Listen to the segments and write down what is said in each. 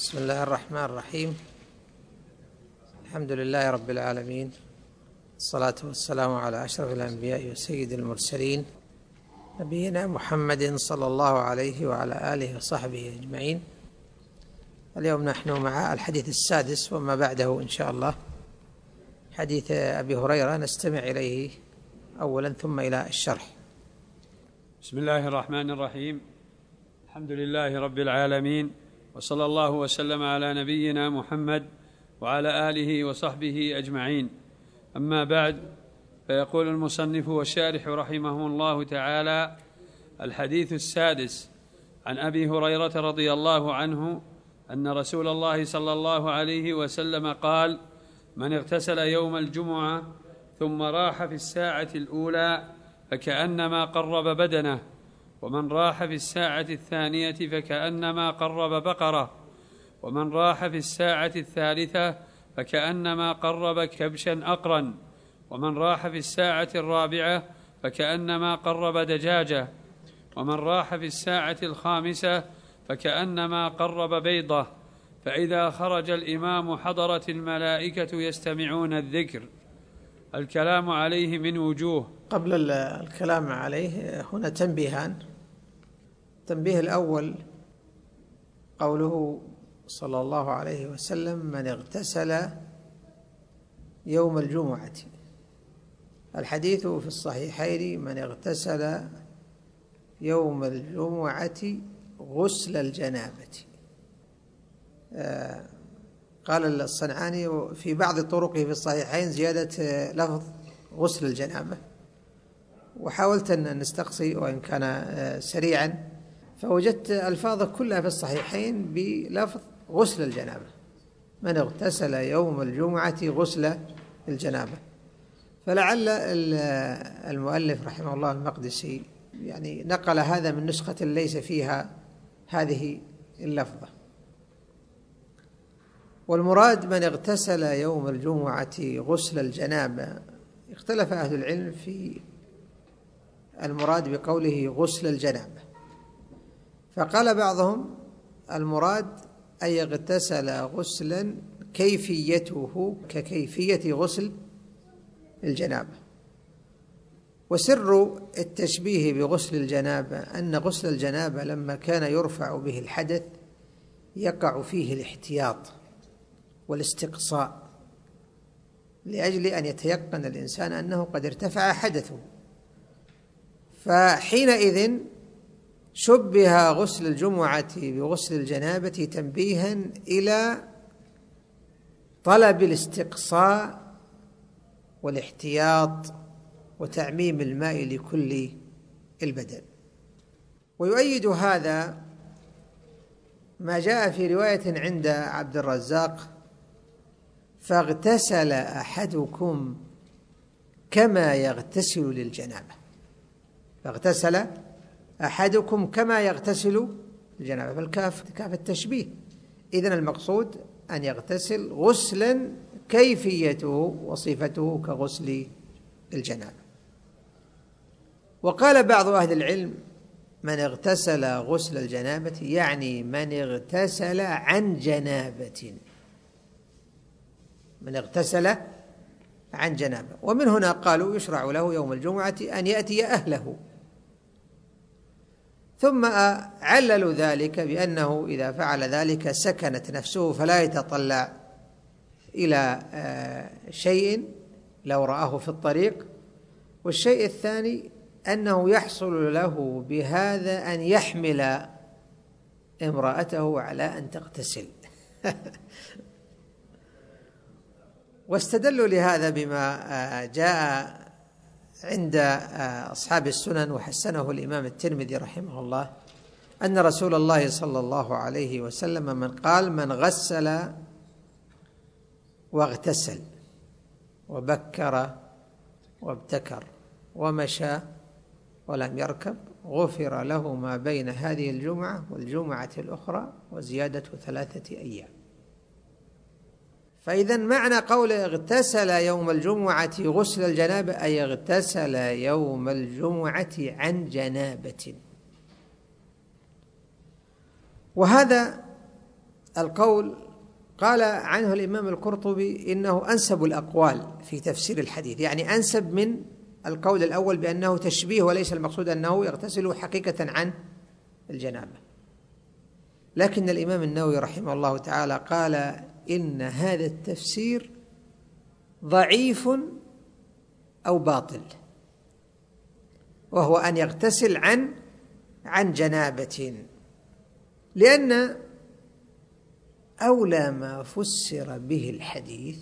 بسم الله الرحمن الرحيم. الحمد لله رب العالمين، الصلاة والسلام على أشرف الأنبياء وسيد المرسلين نبينا محمد صلى الله عليه وعلى آله وصحبه أجمعين. اليوم نحن مع الحديث السادس وما بعده إن شاء الله، حديث أبي هريرة، نستمع إليه أولا ثم إلى الشرح. بسم الله الرحمن الرحيم. الحمد لله رب العالمين، وصلى الله وسلم على نبينا محمد وعلى آله وصحبه أجمعين. أما بعد، فيقول المصنف والشارح رحمه الله تعالى: الحديث السادس عن أبي هريرة رضي الله عنه أن رسول الله صلى الله عليه وسلم قال: من اغتسل يوم الجمعة ثم راح في الساعة الأولى فكأنما قرب بدنه، ومن راح في الساعة الثانية فكأنما قرب بقرة، ومن راح في الساعة الثالثة فكأنما قرب كبشا أقرا، ومن راح في الساعة الرابعة فكأنما قرب دجاجة، ومن راح في الساعة الخامسة فكأنما قرب بيضة، فإذا خرج الإمام حضرت الملائكة يستمعون الذكر. الكلام عليه من وجوه. قبل الكلام عليه هنا تنبيهان. التنبيه الأول قوله صلى الله عليه وسلم: من اغتسل يوم الجمعة. الحديث في الصحيحين: من اغتسل يوم الجمعة غسل الجنابة. قال الصنعاني في بعض طرقه في الصحيحين زيادة لفظ غسل الجنابة، وحاولت أن نستقصي وإن كان سريعا، فوجدت ألفاظه كلها في الصحيحين بلفظ غسل الجنابة. من اغتسل يوم الجمعة غسل الجنابة. فلعل المؤلف رحمه الله المقدسي يعني نقل هذا من نسخة ليس فيها هذه اللفظة. والمراد من اغتسل يوم الجمعة غسل الجنابة. اختلف أهل العلم في المراد بقوله غسل الجنابة، فقال بعضهم المراد أن يغتسل غسلا كيفيته ككيفية غسل الجنابة. وسر التشبيه بغسل الجنابة أن غسل الجنابة لما كان يرفع به الحدث يقع فيه الاحتياط والاستقصاء لأجل أن يتيقن الإنسان أنه قد ارتفع حدثه، فحينئذ شبه غسل الجمعة بغسل الجنابة تنبيها إلى طلب الاستقصاء والاحتياط وتعميم الماء لكل البدن. ويؤيد هذا ما جاء في رواية عند عبد الرزاق: فاغتسل أحدكم كما يغتسل للجنابة. فاغتسل أحدكم كما يغتسل للجنابة، فالكاف كاف التشبيه. إذن المقصود أن يغتسل غسلا كيفيته وصفته كغسل الجنابة. وقال بعض أهل العلم: من اغتسل غسل الجنابة يعني من اغتسل عن جنابة. من اغتسل عن جنابة. ومن هنا قالوا يشرع له يوم الجمعة أن يأتي أهله. ثم عللوا ذلك بأنه إذا فعل ذلك سكنت نفسه فلا يتطلع إلى شيء لو رآه في الطريق. والشيء الثاني أنه يحصل له بهذا أن يحمل امرأته على أن تغتسل. واستدلوا لهذا بما جاء عند أصحاب السنن وحسنه الإمام الترمذي رحمه الله أن رسول الله صلى الله عليه وسلم من قال: من غسل واغتسل وبكر وابتكر ومشى ولم يركب غفر له ما بين هذه الجمعة والجمعة الأخرى وزيادة 3 أيام. فإذا معنى قول اغتسل يوم الجمعة غسل الجنابة أي اغتسل يوم الجمعة عن جنابة. وهذا القول قال عنه الإمام القرطبي إنه أنسب الأقوال في تفسير الحديث، يعني أنسب من القول الأول بأنه تشبيه وليس المقصود أنه يغتسل حقيقة عن الجنابة. لكن الإمام النووي رحمه الله تعالى قال إن هذا التفسير ضعيف أو باطل، وهو أن يغتسل عن جنابة، لأن أولى ما فسر به الحديث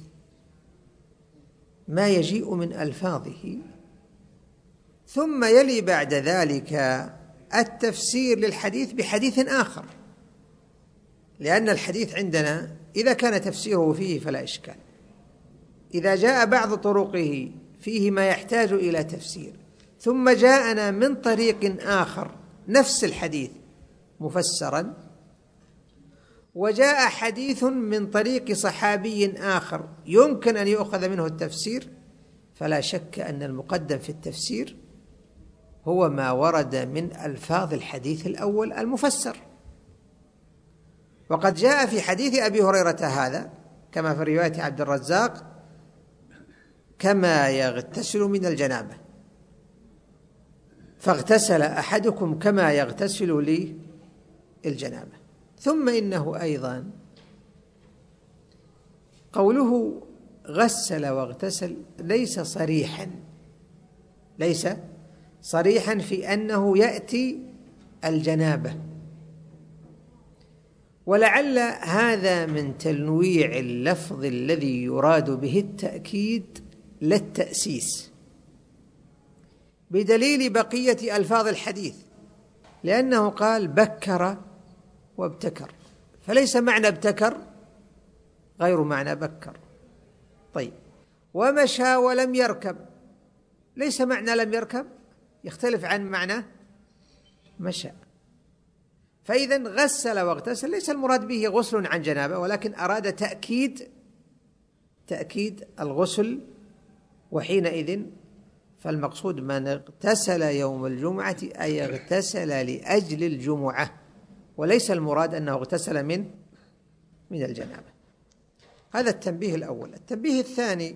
ما يجيء من ألفاظه، ثم يلي بعد ذلك التفسير للحديث بحديث آخر، لأن الحديث عندنا إذا كان تفسيره فيه فلا إشكال، إذا جاء بعض طرقه فيه ما يحتاج إلى تفسير ثم جاءنا من طريق آخر نفس الحديث مفسرا، وجاء حديث من طريق صحابي آخر يمكن أن يؤخذ منه التفسير، فلا شك أن المقدم في التفسير هو ما ورد من ألفاظ الحديث الأول المفسر. وقد جاء في حديث أبي هريرة هذا كما في رواية عبد الرزاق كما يغتسل من الجنابة، فاغتسل أحدكم كما يغتسل للجنابة. ثم إنه أيضا قوله غسل واغتسل ليس صريحا في أنه يأتي الجنابة، ولعل هذا من تنويع اللفظ الذي يراد به التأكيد لا التأسيس، بدليل بقية ألفاظ الحديث، لأنه قال بكر وابتكر، فليس معنى ابتكر غير معنى بكر. طيب، ومشى ولم يركب، ليس معنى لم يركب يختلف عن معنى مشى. فإذا غسل واغتسل ليس المراد به غسل عن جنابة، ولكن أراد تأكيد الغسل، وحينئذ فالمقصود من اغتسل يوم الجمعة أي اغتسل لأجل الجمعة، وليس المراد أنه اغتسل من الجنابة. هذا التنبيه الأول. التنبيه الثاني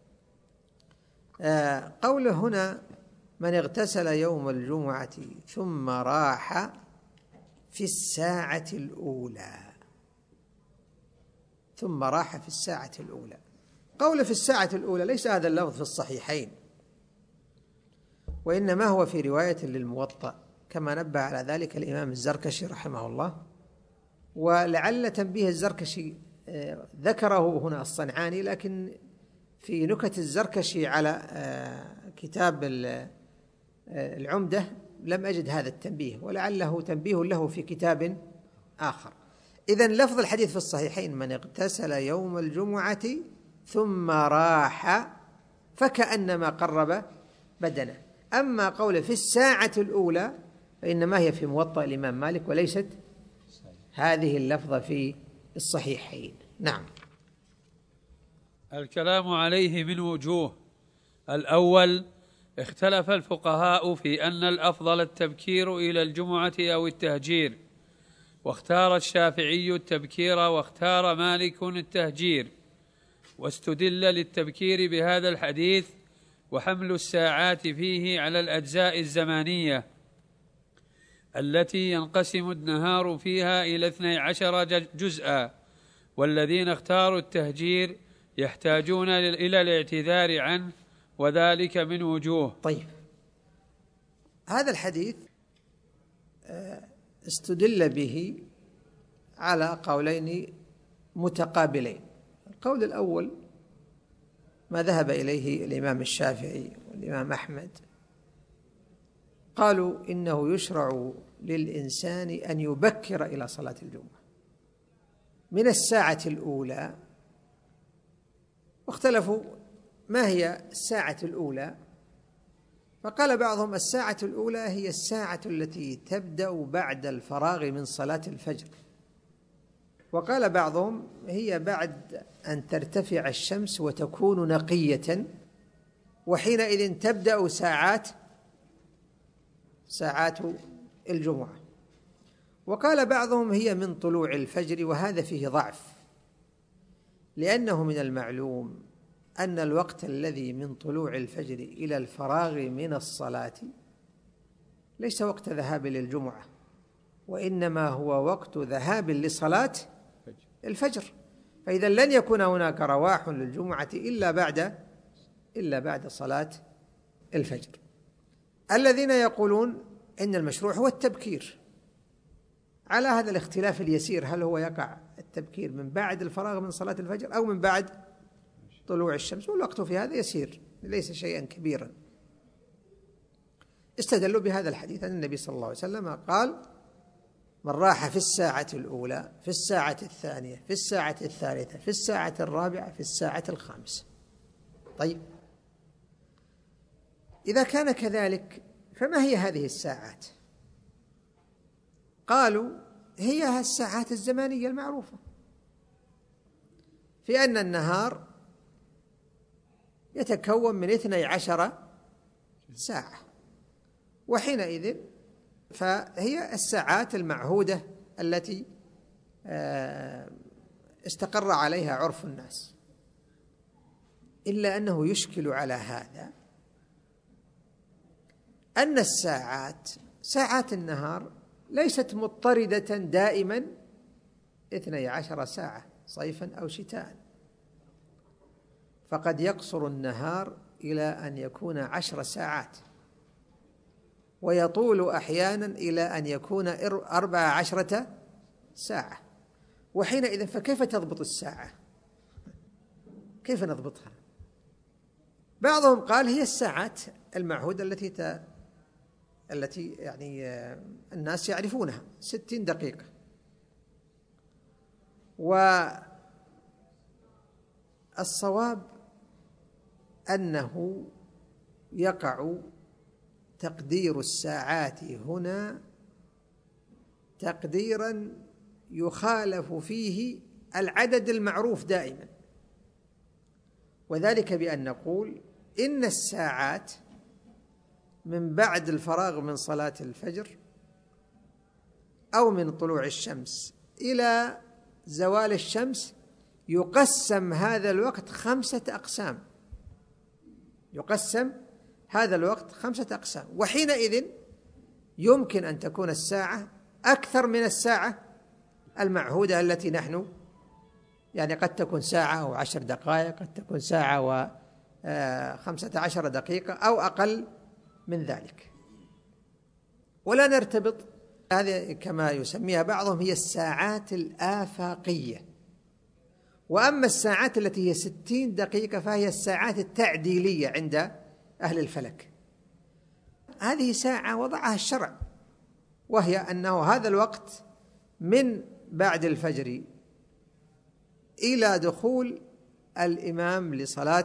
قوله هنا من اغتسل يوم الجمعة ثم راح في الساعة الأولى، قول في الساعة الأولى ليس هذا اللفظ في الصحيحين، وإنما هو في رواية للموطأ كما نبه على ذلك الإمام الزركشي رحمه الله. ولعل تنبيه الزركشي ذكره هنا الصنعاني، لكن في نكت الزركشي على كتاب العمدة لم أجد هذا التنبيه، ولعله تنبيه له في كتاب آخر. إذن لفظ الحديث في الصحيحين من اغتسل يوم الجمعة ثم راح فكأنما قرب بدنه. أما قوله في الساعة الأولى فإنما هي في موطأ الإمام مالك، وليست هذه اللفظة في الصحيحين. نعم. الكلام عليه من وجوه. الأول، اختلف الفقهاء في أن الأفضل التبكير إلى الجمعة أو التهجير، واختار الشافعي التبكير واختار مالك التهجير، واستدل للتبكير بهذا الحديث وحمل الساعات فيه على الأجزاء الزمانية التي ينقسم النهار فيها إلى 12 جزءا، والذين اختاروا التهجير يحتاجون إلى الاعتذار عنه، وذلك من وجوه. طيب، هذا الحديث استدل به على قولين متقابلين. القول الأول ما ذهب إليه الإمام الشافعي والإمام أحمد، قالوا إنه يشرع للإنسان أن يبكر إلى صلاة الجمعة من الساعة الأولى، واختلفوا ما هي الساعة الأولى، فقال بعضهم الساعة الأولى هي الساعة التي تبدأ بعد الفراغ من صلاة الفجر، وقال بعضهم هي بعد أن ترتفع الشمس وتكون نقية، وحينئذ تبدأ ساعات الجمعة. وقال بعضهم هي من طلوع الفجر، وهذا فيه ضعف، لأنه من المعلوم أن الوقت الذي من طلوع الفجر إلى الفراغ من الصلاة ليس وقت ذهاب للجمعة، وإنما هو وقت ذهاب لصلاة الفجر. فإذا لن يكون هناك رواح للجمعة إلا بعد صلاة الفجر. الذين يقولون إن المشروع هو التبكير، على هذا الاختلاف اليسير، هل هو يقع التبكير من بعد الفراغ من صلاة الفجر أو من بعد طلوع الشمس، والوقت في هذا يسير ليس شيئا كبيرا. استدلوا بهذا الحديث أن النبي صلى الله عليه وسلم قال: من راح في الساعة الأولى، في الساعة الثانية، في الساعة الثالثة، في الساعة الرابعة، في الساعة الخامسة. طيب، إذا كان كذلك فما هي هذه الساعات؟ قالوا: هي الساعات الزمانية المعروفة، في أن النهار يتكون من 12 ساعة، وحينئذ فهي الساعات المعهودة التي استقر عليها عرف الناس. إلا أنه يشكل على هذا أن ساعات النهار ليست مضطردة دائما 12 ساعة صيفا أو شتاء، فقد يقصر النهار إلى أن يكون 10 ساعات، ويطول أحيانا إلى أن يكون 14 ساعة. وحينئذ فكيف تضبط الساعة؟ كيف نضبطها؟ بعضهم قال هي الساعات المعهودة التي يعني الناس يعرفونها، 60 دقيقة. والصواب أنه يقع تقدير الساعات هنا تقديرا يخالف فيه العدد المعروف دائما، وذلك بأن نقول إن الساعات من بعد الفراغ من صلاة الفجر أو من طلوع الشمس إلى زوال الشمس يقسم هذا الوقت 5 أقسام، يقسم هذا الوقت 5 أقسام. وحينئذ يمكن أن تكون الساعة أكثر من الساعة المعهودة التي نحن يعني قد تكون ساعة و10 دقائق، قد تكون ساعة و15 دقيقة أو أقل من ذلك. ولا نرتبط، هذه كما يسميها بعضهم هي الساعات الآفاقية. وأما الساعات التي هي 60 دقيقة فهي الساعات التعديلية عند أهل الفلك. هذه ساعة وضعها الشرع، وهي أنه هذا الوقت من بعد الفجر إلى دخول الإمام لصلاة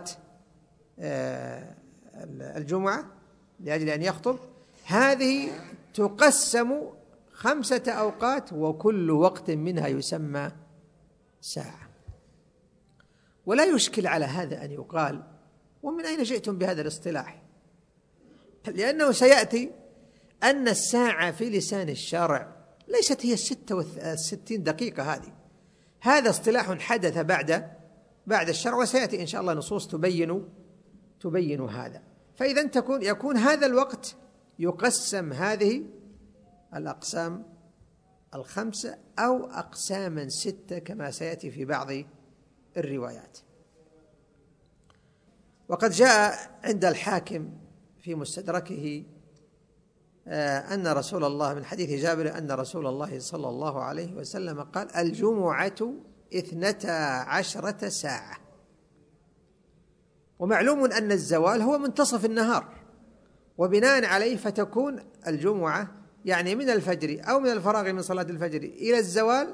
الجمعة لأجل أن يخطب، هذه تقسم 5 أوقات، وكل وقت منها يسمى ساعة. ولا يشكل على هذا أن يقال: ومن أين جئتم بهذا الاصطلاح؟ لأنه سيأتي أن الساعة في لسان الشرع ليست هي 66 دقيقة. هذا اصطلاح حدث بعد الشرع، وسيأتي إن شاء الله نصوص تبين هذا. فإذا يكون هذا الوقت يقسم هذه الأقسام 5 أو أقساما 6 كما سيأتي في بعض الروايات. وقد جاء عند الحاكم في مستدركه أن رسول الله من حديث جابر أن رسول الله صلى الله عليه وسلم قال: الجمعة 12 ساعة. ومعلوم أن الزوال هو منتصف النهار، وبناء عليه فتكون الجمعة يعني من الفجر أو من الفراغ من صلاة الفجر إلى الزوال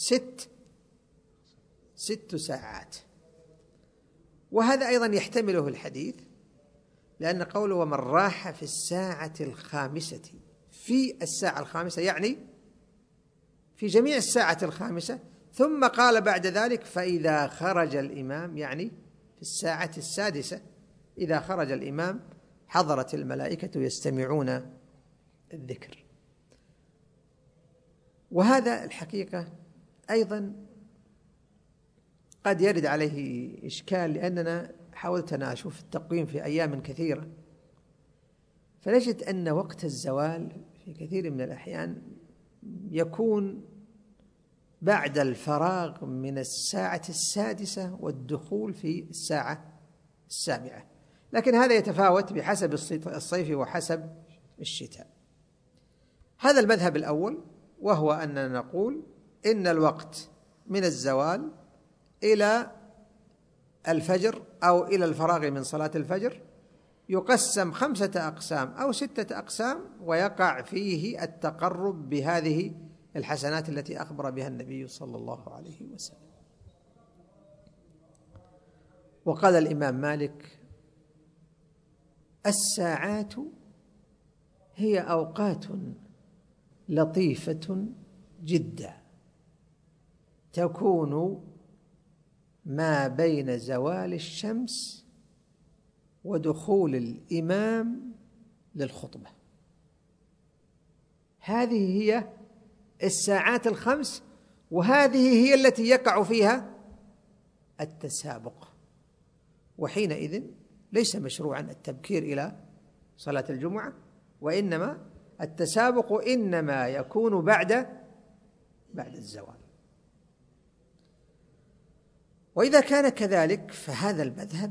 6 ساعات. وهذا أيضا يحتمله الحديث، لأن قوله ومن راح في الساعة الخامسة، في الساعة الخامسة يعني في جميع الساعة الخامسة، ثم قال بعد ذلك فإذا خرج الإمام، يعني في الساعة السادسة إذا خرج الإمام حضرت الملائكة يستمعون الذكر. وهذا الحقيقة أيضا قد يرد عليه إشكال، لأننا حاولت أن أشوف التقويم في أيام كثيرة، فنجد أن وقت الزوال في كثير من الأحيان يكون بعد الفراغ من الساعة 6 والدخول في الساعة 7، لكن هذا يتفاوت بحسب الصيف وحسب الشتاء. هذا المذهب الأول، وهو أننا نقول إن الوقت من الزوال إلى الفجر أو إلى الفراغ من صلاة الفجر يقسم 5 أقسام أو 6 أقسام، ويقع فيه التقرب بهذه الحسنات التي أخبر بها النبي صلى الله عليه وسلم. وقال الإمام مالك: الساعات هي أوقات لطيفة جدا تكون ما بين زوال الشمس ودخول الإمام للخطبة. هذه هي الساعات ال5، وهذه هي التي يقع فيها التسابق، وحينئذ ليس مشروعا التبكير إلى صلاة الجمعة، وإنما التسابق إنما يكون بعد الزوال. وإذا كان كذلك فهذا المذهب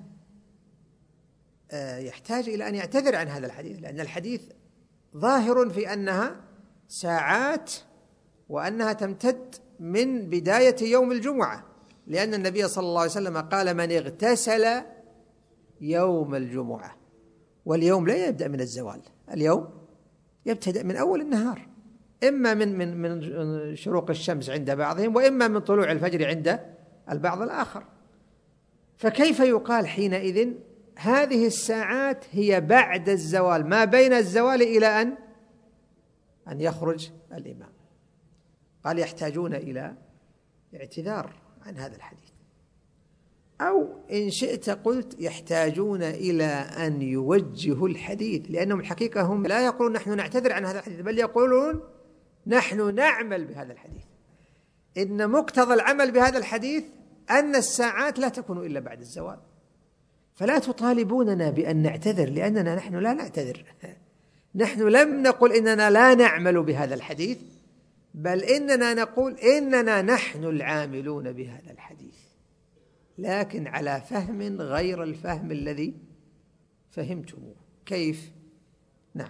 يحتاج إلى أن يعتذر عن هذا الحديث، لأن الحديث ظاهر في أنها ساعات وأنها تمتد من بداية يوم الجمعة، لأن النبي صلى الله عليه وسلم قال: من اغتسل يوم الجمعة. واليوم لا يبدأ من الزوال، اليوم يبتدأ من أول النهار، إما من شروق الشمس عند بعضهم، وإما من طلوع الفجر عند البعض الآخر. فكيف يقال حينئذ هذه الساعات هي بعد الزوال، ما بين الزوال إلى أن يخرج الإمام؟ قال: يحتاجون إلى اعتذار عن هذا الحديث، أو إن شئت قلت يحتاجون إلى أن يوجهوا الحديث، لأنهم الحقيقة هم لا يقولون نحن نعتذر عن هذا الحديث، بل يقولون نحن نعمل بهذا الحديث. إن مقتضى العمل بهذا الحديث أن الساعات لا تكون إلا بعد الزوال، فلا تطالبوننا بأن نعتذر، لأننا نحن لا نعتذر. نحن لم نقل إننا لا نعمل بهذا الحديث، بل إننا نقول إننا نحن العاملون بهذا الحديث، لكن على فهم غير الفهم الذي فهمتموه. كيف؟ نعم.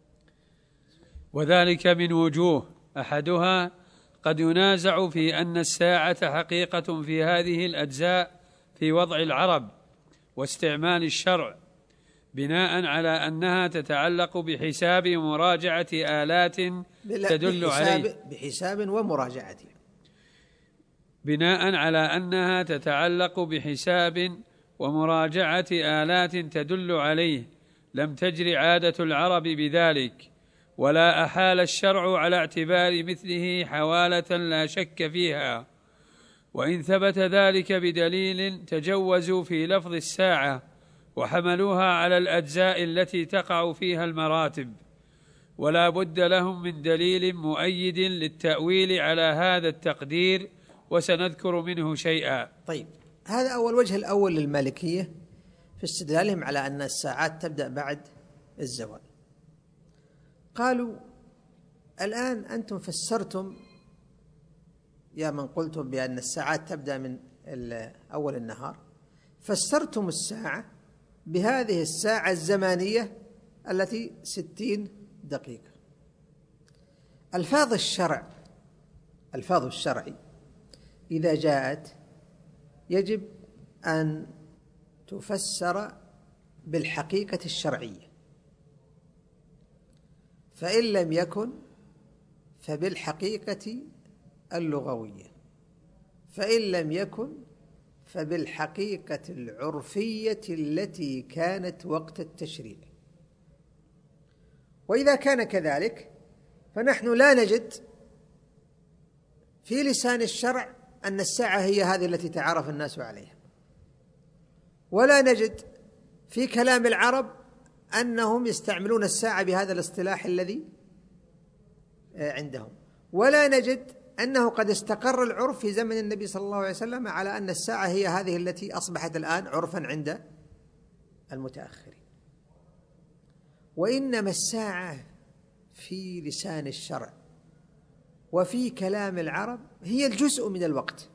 وذلك من وجوه: أحدها قد ينازع في أن الساعة حقيقة في هذه الأجزاء في وضع العرب واستعمال الشرع، بناء على أنها تتعلق بحساب ومراجعة آلات تدل عليه، بحساب ومراجعة، بناء على أنها تتعلق بحساب ومراجعة آلات تدل عليه، لم تجر عادة العرب بذلك، ولا أحال الشرع على اعتبار مثله حوالة لا شك فيها. وإن ثبت ذلك بدليل تجوزوا في لفظ الساعة وحملوها على الأجزاء التي تقع فيها المراتب، ولا بد لهم من دليل مؤيد للتأويل على هذا التقدير، وسنذكر منه شيئا. طيب، هذا أول وجه الأول للمالكية في استدلالهم على أن الساعات تبدأ بعد الزوال. قالوا: الآن أنتم فسرتم يا من قلتم بأن الساعات تبدأ من أول النهار، فسرتم الساعة بهذه الساعة الزمانية التي 60 دقيقة. ألفاظ الشرع إذا جاءت يجب أن تفسر بالحقيقة الشرعية، فإن لم يكن فبالحقيقة اللغوية، فإن لم يكن فبالحقيقة العرفية التي كانت وقت التشريع. وإذا كان كذلك فنحن لا نجد في لسان الشرع أن الساعة هي هذه التي تعرف الناس عليها، ولا نجد في كلام العرب أنهم يستعملون الساعة بهذا الاصطلاح الذي عندهم، ولا نجد أنه قد استقر العرف في زمن النبي صلى الله عليه وسلم على أن الساعة هي هذه التي أصبحت الآن عرفا عند المتأخرين. وإنما الساعة في لسان الشرع وفي كلام العرب هي الجزء من الوقت،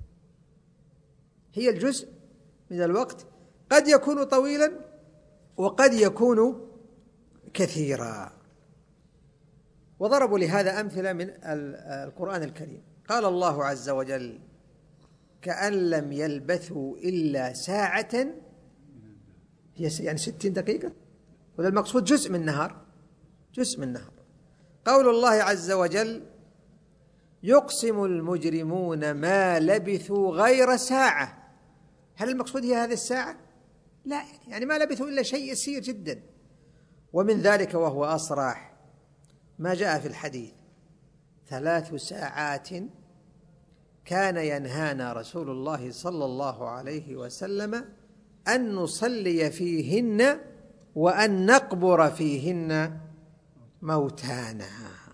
هي الجزء من الوقت، قد يكون طويلا وقد يكون كثيرا. وضربوا لهذا أمثلة من القرآن الكريم. قال الله عز وجل: كأن لم يلبثوا إلا ساعة، هي يعني 60 دقيقة، وهذا المقصود جزء من النهار، جزء من النهار. قول الله عز وجل: يقسم المجرمون ما لبثوا غير ساعة. هل المقصود هي هذه الساعة؟ لا، يعني ما لبثوا إلا شيء يسير جدا. ومن ذلك وهو أصرح ما جاء في الحديث: 3 ساعات كان ينهانا رسول الله صلى الله عليه وسلم أن نصلي فيهن وأن نقبر فيهن موتانا.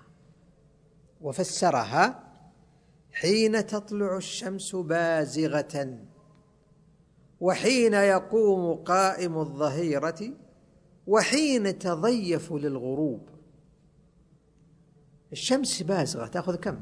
وفسرها: حين تطلع الشمس بازغة، وحين يقوم قائم الظهيرة، وحين تضيف للغروب. الشمس بازغة تأخذ كم؟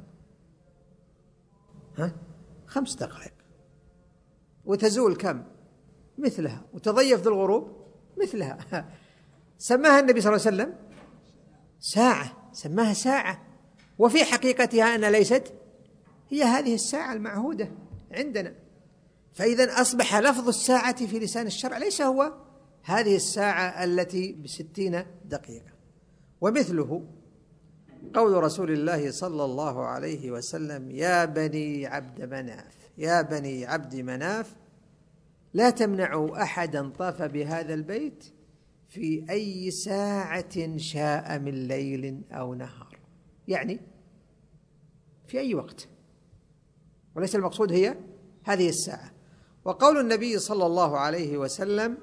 5 دقائق. وتزول كم؟ مثلها. وتضيف للغروب مثلها. سماها النبي صلى الله عليه وسلم ساعة، سماها ساعة، وفي حقيقتها أن ليست هي هذه الساعة المعهودة عندنا. فإذا أصبح لفظ الساعة في لسان الشرع ليس هو هذه الساعة التي ب60 دقيقة. ومثله قول رسول الله صلى الله عليه وسلم: يا بني عبد مناف، يا بني عبد مناف، لا تمنعوا أحدا طاف بهذا البيت في أي ساعة شاء من ليل أو نهار، يعني في أي وقت، وليس المقصود هي هذه الساعة. وقول النبي صلى الله عليه وسلم: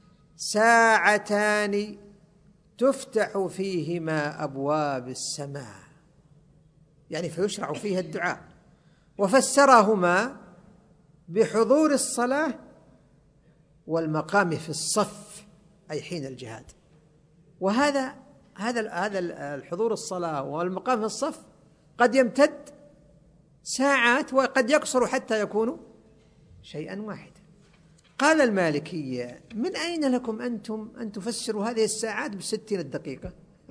ساعتان تفتح فيهما أبواب السماء، يعني فيشرع فيها الدعاء. وفسرهما بحضور الصلاة والمقام في الصف، أي حين الجهاد. وهذا الحضور الصلاة والمقام في الصف قد يمتد ساعات وقد يقصر حتى يكون شيئا واحدا. قال المالكية: من أين لكم أنتم أن تفسروا هذه الساعات ب60 دقيقة؟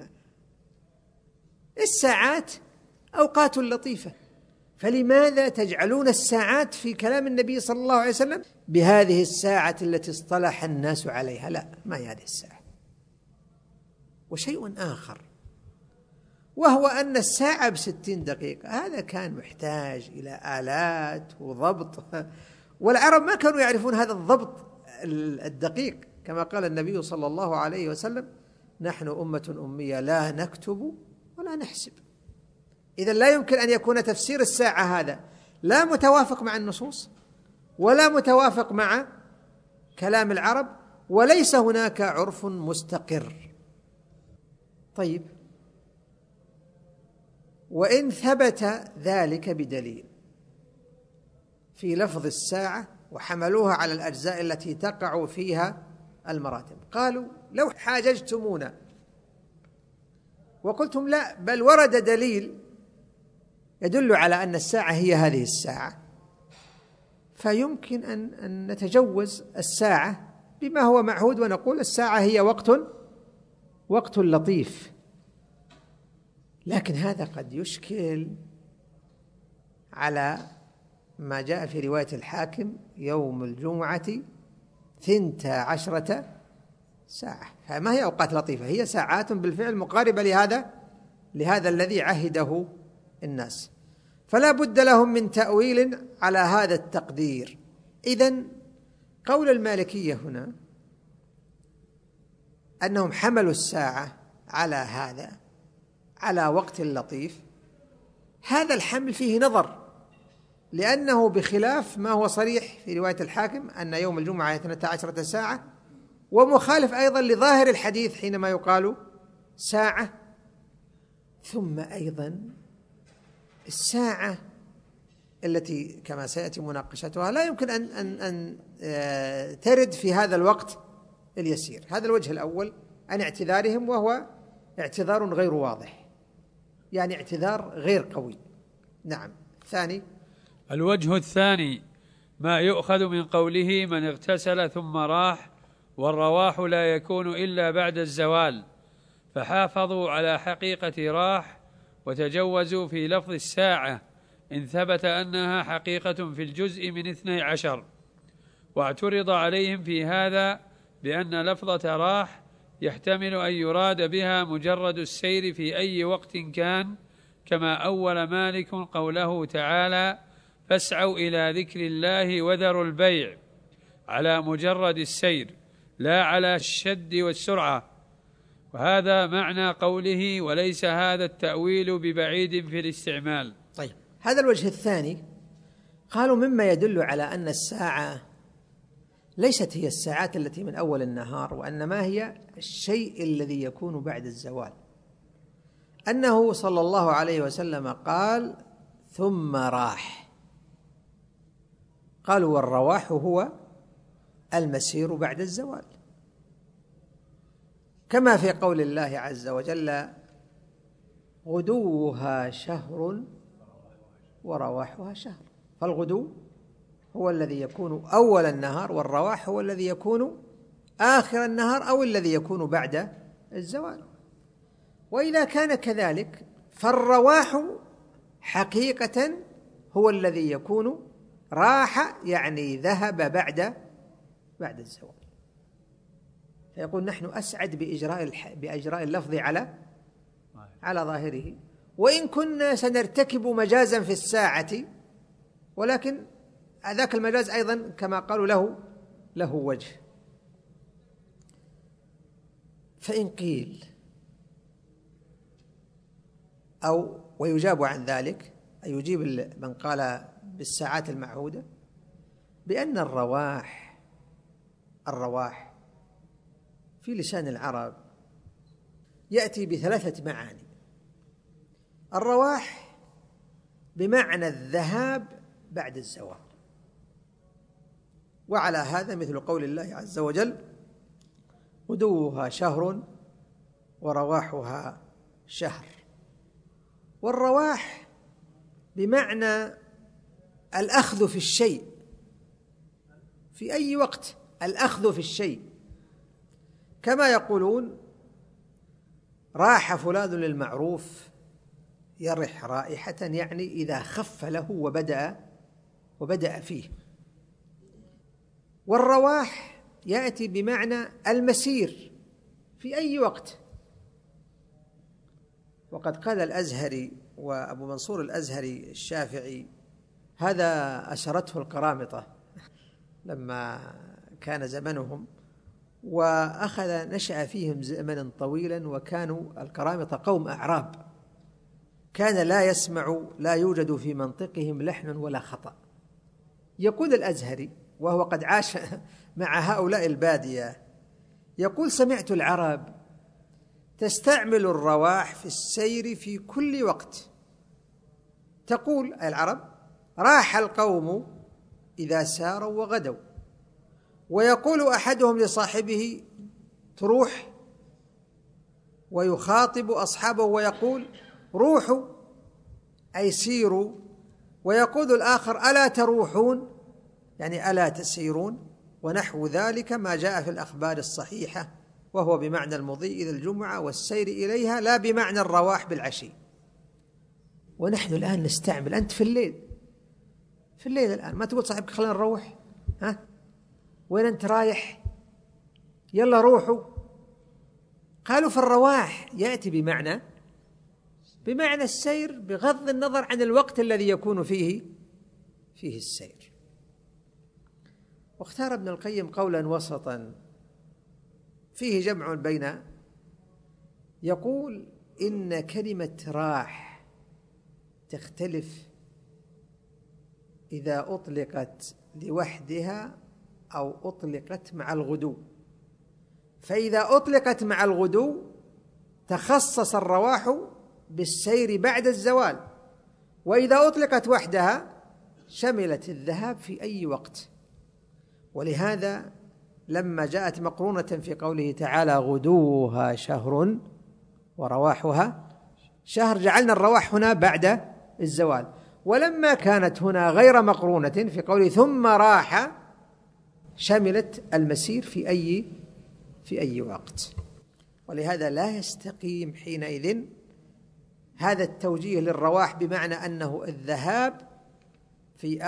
الساعات أوقات لطيفة، فلماذا تجعلون الساعات في كلام النبي صلى الله عليه وسلم بهذه الساعة التي اصطلح الناس عليها؟ لا، ما هي هذه الساعة. وشيء آخر، وهو أن الساعة ب60 دقيقة هذا كان محتاج إلى آلات وضبط، والعرب ما كانوا يعرفون هذا الضبط الدقيق، كما قال النبي صلى الله عليه وسلم: نحن أمة أمية لا نكتب ولا نحسب. إذن لا يمكن أن يكون تفسير الساعة هذا لا متوافق مع النصوص ولا متوافق مع كلام العرب، وليس هناك عرف مستقر. طيب، وإن ثبت ذلك بدليل في لفظ الساعة وحملوها على الأجزاء التي تقع فيها المراتب، قالوا: لو حاججتمونا وقلتم لا، بل ورد دليل يدل على أن الساعة هي هذه الساعة، فيمكن أن نتجوز الساعة بما هو معهود ونقول الساعة هي وقت لطيف. لكن هذا قد يشكل على ما جاء في رواية الحاكم: يوم الجمعة 12 ساعة. فما هي أوقات لطيفة، هي ساعات بالفعل مقاربة لهذا الذي عهده الناس، فلا بد لهم من تأويل على هذا التقدير. إذن قول المالكية هنا أنهم حملوا الساعة على هذا، على وقت لطيف، هذا الحمل فيه نظر، لأنه بخلاف ما هو صريح في رواية الحاكم أن يوم الجمعة 12 ساعة، ومخالف أيضا لظاهر الحديث حينما يقال ساعة. ثم أيضا الساعة التي كما سيأتي مناقشتها لا يمكن أن ترد في هذا الوقت اليسير. هذا الوجه الأول عن اعتذارهم، وهو اعتذار غير واضح، يعني اعتذار غير قوي. نعم. ثاني، الوجه الثاني ما يؤخذ من قوله من اغتسل ثم راح، والرواح لا يكون إلا بعد الزوال، فحافظوا على حقيقة راح وتجوزوا في لفظ الساعة إن ثبت أنها حقيقة في الجزء من 12، واعترض عليهم في هذا بأن لفظة راح يحتمل أن يراد بها مجرد السير في أي وقت كان، كما أول مالك قوله تعالى فاسعوا إلى ذكر الله وذروا البيع، على مجرد السير لا على الشد والسرعة، وهذا معنى قوله وليس هذا التأويل ببعيد في الاستعمال. طيب، هذا الوجه الثاني قالوا مما يدل على أن الساعة ليست هي الساعات التي من أول النهار، وأنما هي الشيء الذي يكون بعد الزوال، أنه صلى الله عليه وسلم قال ثم راح. قالوا والرواح هو المسير بعد الزوال، كما في قول الله عز وجل غدوها شهر ورواحها شهر. فالغدو هو الذي يكون أول النهار، والرواح هو الذي يكون آخر النهار أو الذي يكون بعد الزوال. وإذا كان كذلك فالرواح حقيقة هو الذي يكون راح، يعني ذهب بعد الزوال. فيقول نحن أسعد بإجراء اللفظ على ظاهره، وإن كنا سنرتكب مجازا في الساعة، ولكن ذاك المجاز أيضا كما قالوا له وجه. فإن قيل أو ويجاب عن ذلك، أي يجيب من قال بالساعات المعهودة بأن الرواح في لسان العرب يأتي بثلاثة معاني. الرواح بمعنى الذهاب بعد الزوال، وعلى هذا مثل قول الله عز وجل غدوها شهر ورواحها شهر. والرواح بمعنى الأخذ في الشيء في أي وقت، الأخذ في الشيء، كما يقولون راح فلان للمعروف يرح رائحة، يعني إذا خف له وبدأ فيه. والرواح يأتي بمعنى المسير في أي وقت. وقد قال الأزهري وأبو منصور الأزهري الشافعي هذا أسرته القرامطة لما كان زمنهم، وأخذ نشأ فيهم زمنا طويلا، وكانوا القرامطة قوم أعراب، كان لا يسمع، لا يوجد في منطقهم لحن ولا خطأ. يقول الأزهري وهو قد عاش مع هؤلاء البادية، يقول سمعت العرب تستعمل الرواح في السير في كل وقت، تقول العرب راح القوم إذا ساروا وغدوا، ويقول أحدهم لصاحبه تروح، ويخاطب أصحابه ويقول روحوا أي سيروا، ويقول الآخر ألا تروحون يعني ألا تسيرون، ونحو ذلك ما جاء في الأخبار الصحيحة، وهو بمعنى المضي إلى الجمعة والسير إليها، لا بمعنى الرواح بالعشي. ونحن الآن نستعمل، أنت في الليل الآن ما تقول صاحبك خلينا نروح، وين أنت رايح، يلا روحوا. قالوا فالرواح يأتي بمعنى السير بغض النظر عن الوقت الذي يكون فيه السير. واختار ابن القيم قولا وسطا فيه جمع بين، يقول إن كلمة راح تختلف إذا أطلقت لوحدها أو أطلقت مع الغدو. فإذا أطلقت مع الغدو تخصص الرواح بالسير بعد الزوال، وإذا أطلقت وحدها شملت الذهاب في أي وقت. ولهذا لما جاءت مقرونة في قوله تعالى غدوها شهر ورواحها شهر، جعلنا الرواح هنا بعد الزوال. ولما كانت هنا غير مقرونة في قوله ثم راح شملت المسير في أي وقت. ولهذا لا يستقيم حينئذ هذا التوجيه للرواح بمعنى أنه الذهاب في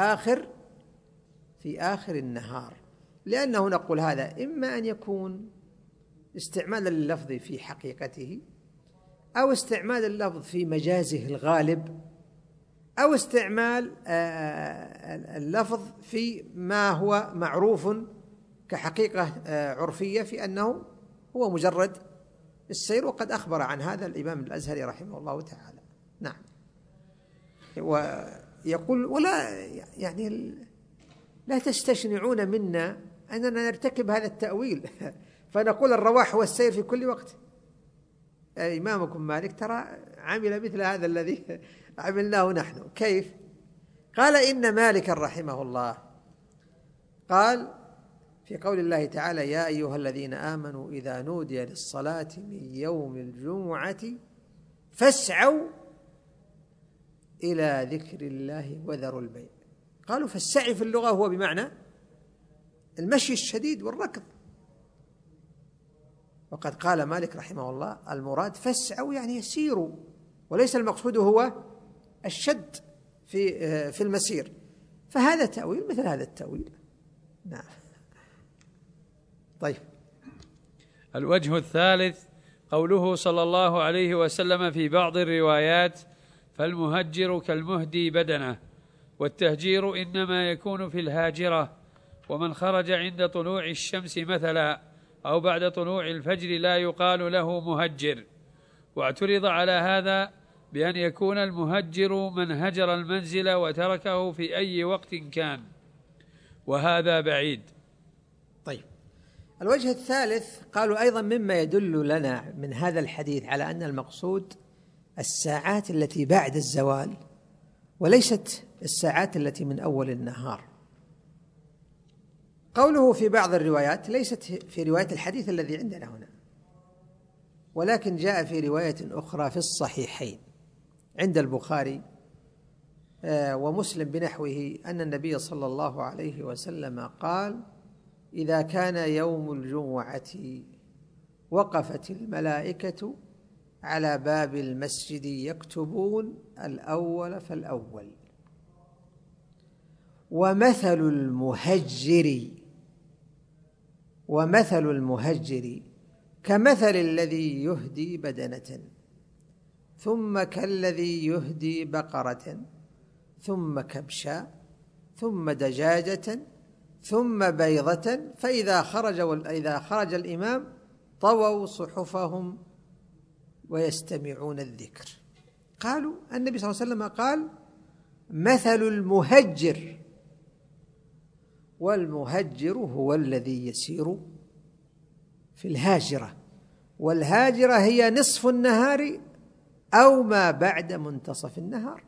آخر النهار، لأنه نقول هذا إما أن يكون استعمال اللفظ في حقيقته، أو استعمال اللفظ في مجازه الغالب، أو استعمال اللفظ في ما هو معروف كحقيقة عرفية في أنه هو مجرد السير، وقد أخبر عن هذا الإمام الأزهري رحمه الله تعالى. نعم. ويقول ولا يعني لا تستشنعون منا أننا نرتكب هذا التأويل فنقول الرواح هو السير في كل وقت. إمامكم مالك ترى عمل مثل هذا الذي عملناه نحن. كيف؟ قال إن مالك رحمه الله قال في قول الله تعالى يا أيها الذين آمنوا إذا نودي للصلاة من يوم الجمعة فاسعوا إلى ذكر الله وذروا البيع. قالوا فالسعي في اللغة هو بمعنى المشي الشديد والركض، وقد قال مالك رحمه الله المراد فاسعوا يعني يسيروا، وليس المقصود هو الشد في المسير. فهذا تأويل مثل هذا التأويل. نعم. طيب. الوجه الثالث قوله صلى الله عليه وسلم في بعض الروايات فالمهجر كالمهدي بدنه، والتهجير إنما يكون في الهاجرة، ومن خرج عند طلوع الشمس مثلا أو بعد طلوع الفجر لا يقال له مهجر. واعترض على هذا بأن يكون المهجر من هجر المنزل وتركه في أي وقت كان، وهذا بعيد. طيب. الوجه الثالث قالوا أيضا مما يدل لنا من هذا الحديث على أن المقصود الساعات التي بعد الزوال وليست الساعات التي من أول النهار. قوله في بعض الروايات ليست في رواية الحديث الذي عندنا هنا، ولكن جاء في رواية أخرى في الصحيحين عند البخاري ومسلم بنحوه أن النبي صلى الله عليه وسلم قال إذا كان يوم الجمعة وقفت الملائكة على باب المسجد يكتبون الأول فالأول، ومثل المهجر كمثل الذي يهدي بدنة، ثم كالذي يهدي بقرة، ثم كبشا، ثم دجاجة، ثم بيضة، فإذا خرج الإمام طووا صحفهم ويستمعون الذكر. قالوا النبي صلى الله عليه وسلم قال مثل المهجر، والمهجر هو الذي يسير في الهاجرة، والهاجرة هي نصف النهار أو ما بعد منتصف النهار.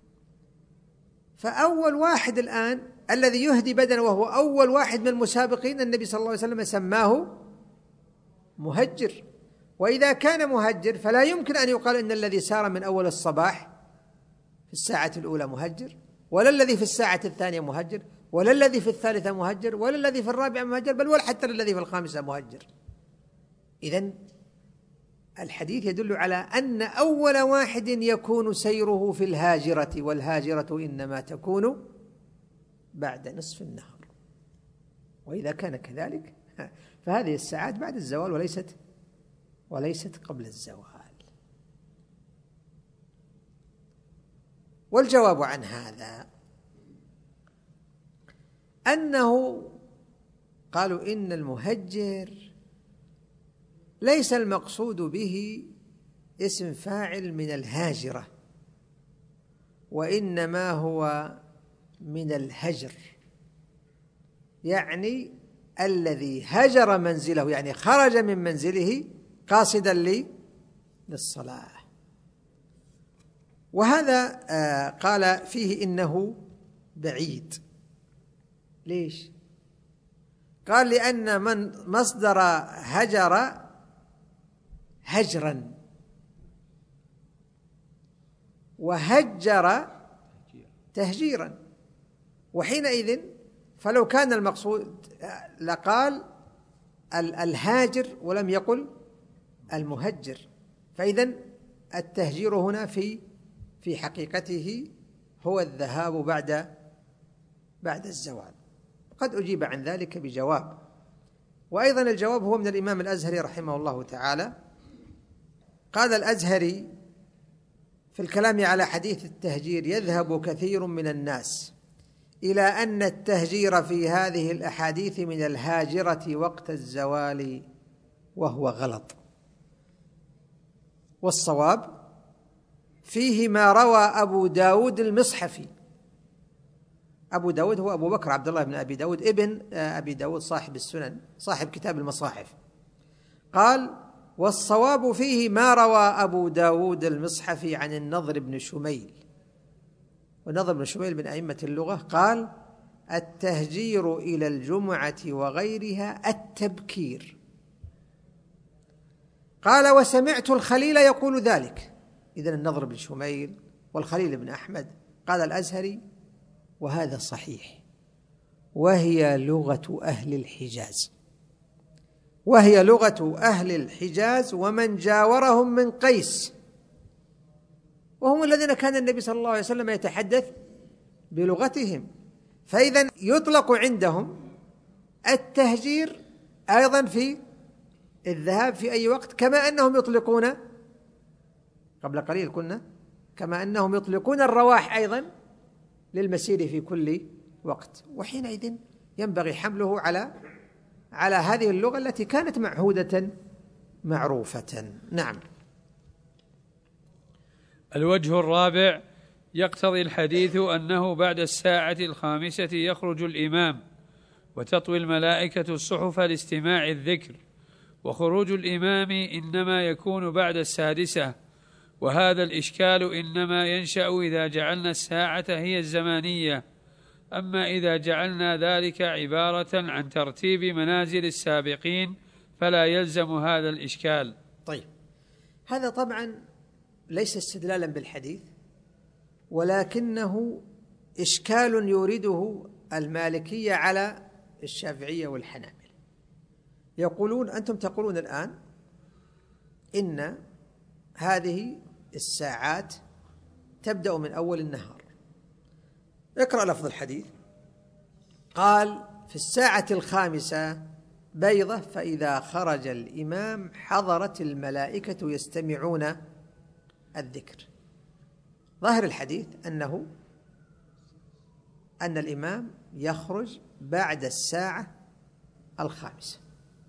فأول واحد الآن الذي يهدي بدنه وهو أول واحد من المسابقين النبي صلى الله عليه وسلم سماه مهجر. وإذا كان مهجر فلا يمكن أن يقال إن الذي سار من أول الصباح في الساعة الأولى مهجر، ولا الذي في الساعة الثانية مهجر، ولا الذي في الثالثة مهجر، ولا الذي في الرابعة مهجر، بل ولا حتى الذي في الخامسة مهجر. إذن الحديث يدل على أن أول واحد يكون سيره في الهاجرة، والهاجرة إنما تكون بعد نصف النهار. وإذا كان كذلك فهذه الساعات بعد الزوال وليست قبل الزوال. والجواب عن هذا أنه قالوا إن المهجر ليس المقصود به اسم فاعل من الهاجرة، وإنما هو من الهجر، يعني الذي هجر منزله، يعني خرج من منزله قاصدا للصلاة. وهذا قال فيه إنه بعيد. ليش؟ قال لأن من مصدر هجر هجرا، وهجر تهجيرا، وحينئذ فلو كان المقصود لقال الهاجر ولم يقل المهجر، فإذن التهجير هنا في حقيقته هو الذهاب بعد الزوال. قد أجيب عن ذلك بجواب، وأيضا الجواب هو من الإمام الأزهري رحمه الله تعالى. قال الأزهري في الكلام على حديث التهجير: يذهب كثير من الناس إلى أن التهجير في هذه الأحاديث من الهاجرة وقت الزوال، وهو غلط، والصواب فيه ما روى أبو داود المصحفي. أبو داود هو أبو بكر عبد الله بن أبي داود ابن أبي داود صاحب السنن، صاحب كتاب المصاحف. قال: والصواب فيه ما روى أبو داود المصحفي عن النضر بن شميل. والنضر بن شميل من أئمة اللغة. قال: التهجير إلى الجمعة وغيرها التبكير. قال: وسمعت الخليل يقول ذلك. إذن النضر بن شميل والخليل بن أحمد. قال الأزهري: وهذا صحيح، وهي لغة أهل الحجاز، وهي لغة أهل الحجاز ومن جاورهم من قيس، وهم الذين كان النبي صلى الله عليه وسلم يتحدث بلغتهم. فإذا يطلق عندهم التهجير أيضا في الذهاب في أي وقت، كما أنهم يطلقون قبل قليل كنا كما أنهم يطلقون الرواح أيضا للمسير في كل وقت. وحينئذ ينبغي حمله على هذه اللغة التي كانت معهودة معروفة. نعم. الوجه الرابع: يقتضي الحديث أنه بعد الساعة 5 يخرج الإمام وتطوي الملائكة الصحف لاستماع الذكر، وخروج الإمام إنما يكون بعد 6، وهذا الإشكال إنما ينشأ إذا جعلنا الساعة هي الزمانية، أما إذا جعلنا ذلك عبارة عن ترتيب منازل السابقين فلا يلزم هذا الإشكال. طيب، هذا طبعا ليس استدلالا بالحديث، ولكنه إشكال يورده المالكية على الشافعية والحنابلة. يقولون: أنتم تقولون الآن إن هذه الساعات تبدأ من أول النهار. اقرأ لفظ الحديث. قال: في الساعة 5 بيضة، فإذا خرج الإمام حضرت الملائكة يستمعون الذكر. ظاهر الحديث أن الإمام يخرج بعد الساعة 5،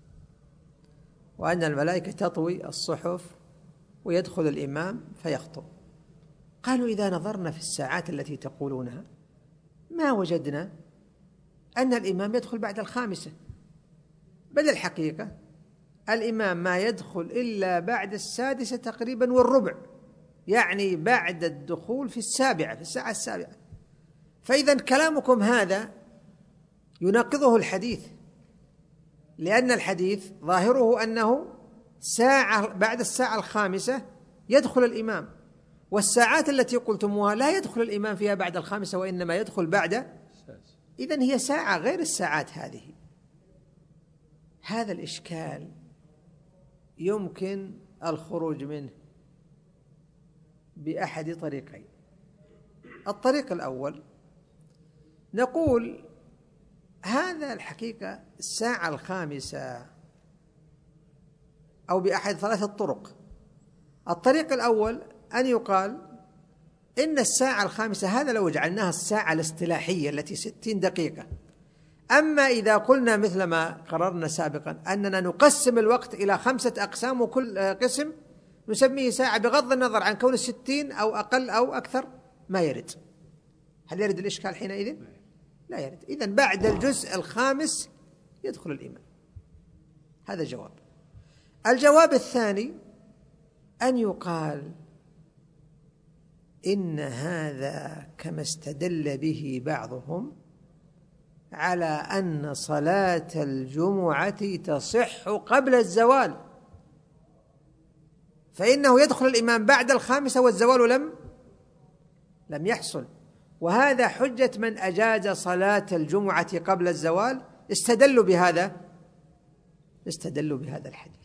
وأن الملائكة تطوي الصحف ويدخل الإمام فيخطب. قالوا: إذا نظرنا في الساعات التي تقولونها ما وجدنا أن الإمام يدخل بعد 5، بل الحقيقة الإمام ما يدخل إلا بعد 6 تقريبا والربع، يعني بعد الدخول في الساعة 7. فإذا كلامكم هذا يناقضه الحديث، لأن الحديث ظاهره أنه بعد الساعة 5 يدخل الإمام، والساعات التي قلتموها لا يدخل الإمام فيها بعد 5 وإنما يدخل بعد. إذن هي ساعة غير الساعات هذه. هذا الإشكال يمكن الخروج منه بأحد طريقين. الطريق الأول نقول هذا الحقيقة الساعة 5 أو بأحد 3 طرق. الطريق الأول أن يقال إن الساعة 5 هذا لو جعلناها الساعة الاصطلاحية التي 60 دقيقة. أما إذا قلنا مثل ما قررنا سابقا أننا نقسم الوقت إلى 5 أقسام وكل قسم نسميه ساعة بغض النظر عن كون 60 أو أقل أو أكثر، ما يرد. هل يرد الإشكال حينئذ؟ لا يرد. إذن بعد الجزء 5 يدخل الإمام. هذا جواب. الجواب الثاني أن يقال إن هذا كما استدل به بعضهم على أن صلاة الجمعة تصح قبل الزوال، فإنه يدخل الإمام بعد 5 والزوال لم يحصل. وهذا حجة من أجاز صلاة الجمعة قبل الزوال، استدلوا بهذا الحديث.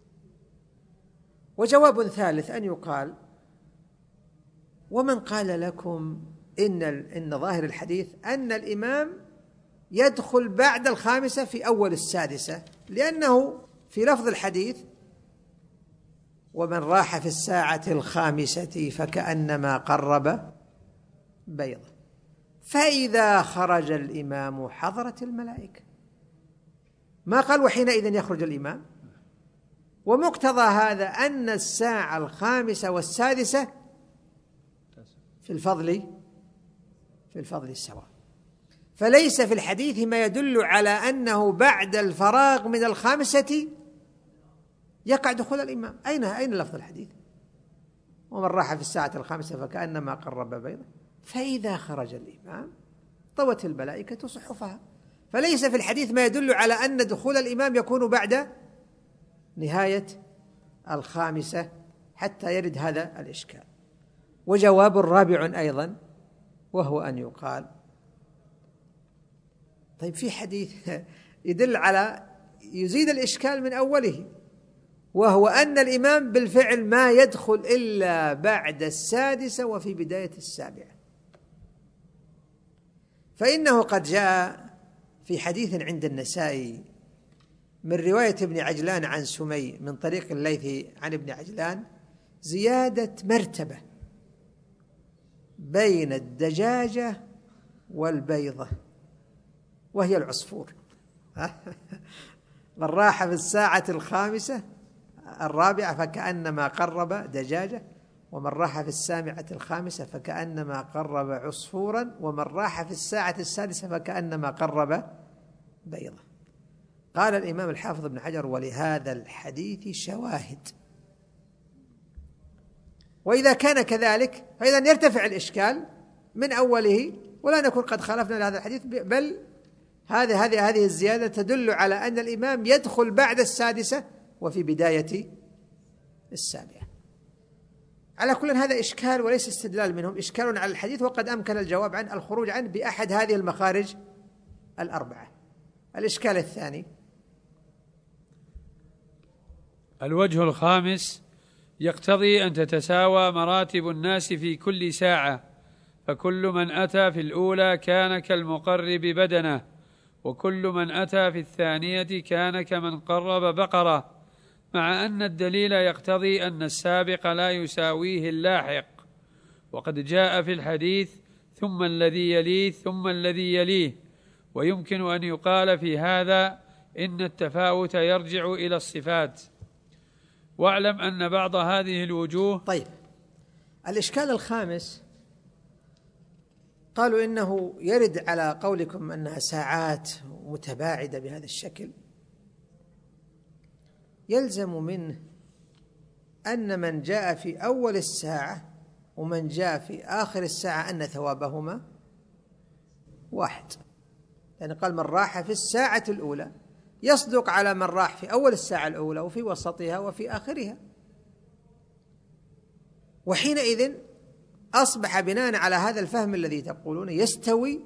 وجواب ثالث أن يقال: ومن قال لكم إن ظاهر الحديث أن الإمام يدخل بعد 5 في أول 6، لأنه في لفظ الحديث: ومن راح في 5 فكأنما قرب بيضة، فإذا خرج الإمام حضرت الملائكة. ما قال وحينئذ يخرج الإمام. ومقتضى هذا أن 5 و6 في الفضل سواء، فليس في الحديث ما يدل على أنه بعد الفراغ من 5 يقع دخول الإمام. أين لفظ الحديث؟ ومن راح في 5 فكأنما قرب بيضة، فإذا خرج الإمام طوت الملائكة صحفها. فليس في الحديث ما يدل على أن دخول الإمام يكون بعد نهاية 5 حتى يرد هذا الإشكال. وجواب رابع أيضا، وهو أن يقال: طيب في حديث يدل على يزيد الإشكال من أوله، وهو أن الإمام بالفعل ما يدخل إلا بعد 6 وفي بداية 7. فإنه قد جاء في حديث عند النسائي من رواية ابن عجلان عن سمي من طريق الليث عن ابن عجلان زيادة مرتبة بين الدجاجة والبيضة، وهي العصفور. من راح في 5 فكأنما قرب دجاجة، ومن راح في 5 فكأنما قرب عصفورا، ومن راح في 6 فكأنما قرب بيضة. قال الإمام الحافظ ابن حجر: ولهذا الحديث شواهد. وإذا كان كذلك فإذا يرتفع الإشكال من أوله، ولا نكون قد خالفنا لهذا الحديث، بل هذه الزيادة تدل على أن الإمام يدخل بعد 6 وفي بداية 7. على كل هذا إشكال وليس استدلال منهم، إشكال على الحديث، وقد أمكن الجواب عنه الخروج عنه بأحد هذه المخارج 4. الإشكال الثاني: الوجه الخامس: يقتضي أن تتساوى مراتب الناس في كل ساعة، فكل من أتى في الأولى كان كالمقرب بدنه، وكل من أتى في الثانية كان كمن قرب بقرة، مع أن الدليل يقتضي أن السابق لا يساويه اللاحق. وقد جاء في الحديث: ثم الذي يليه ثم الذي يليه. ويمكن أن يقال في هذا إن التفاوت يرجع إلى الصفات. واعلم أن بعض هذه الوجوه. طيب، الإشكال الخامس قالوا إنه يرد على قولكم أنها ساعات متباعدة بهذا الشكل، يلزم منه أن من جاء في أول الساعة ومن جاء في آخر الساعة أن ثوابهما واحد، لأن قال: من راح في 1 الأولى يصدق على من راح في أول 1 الأولى وفي وسطها وفي آخرها. وحينئذ أصبح بناء على هذا الفهم الذي تقولون يستوي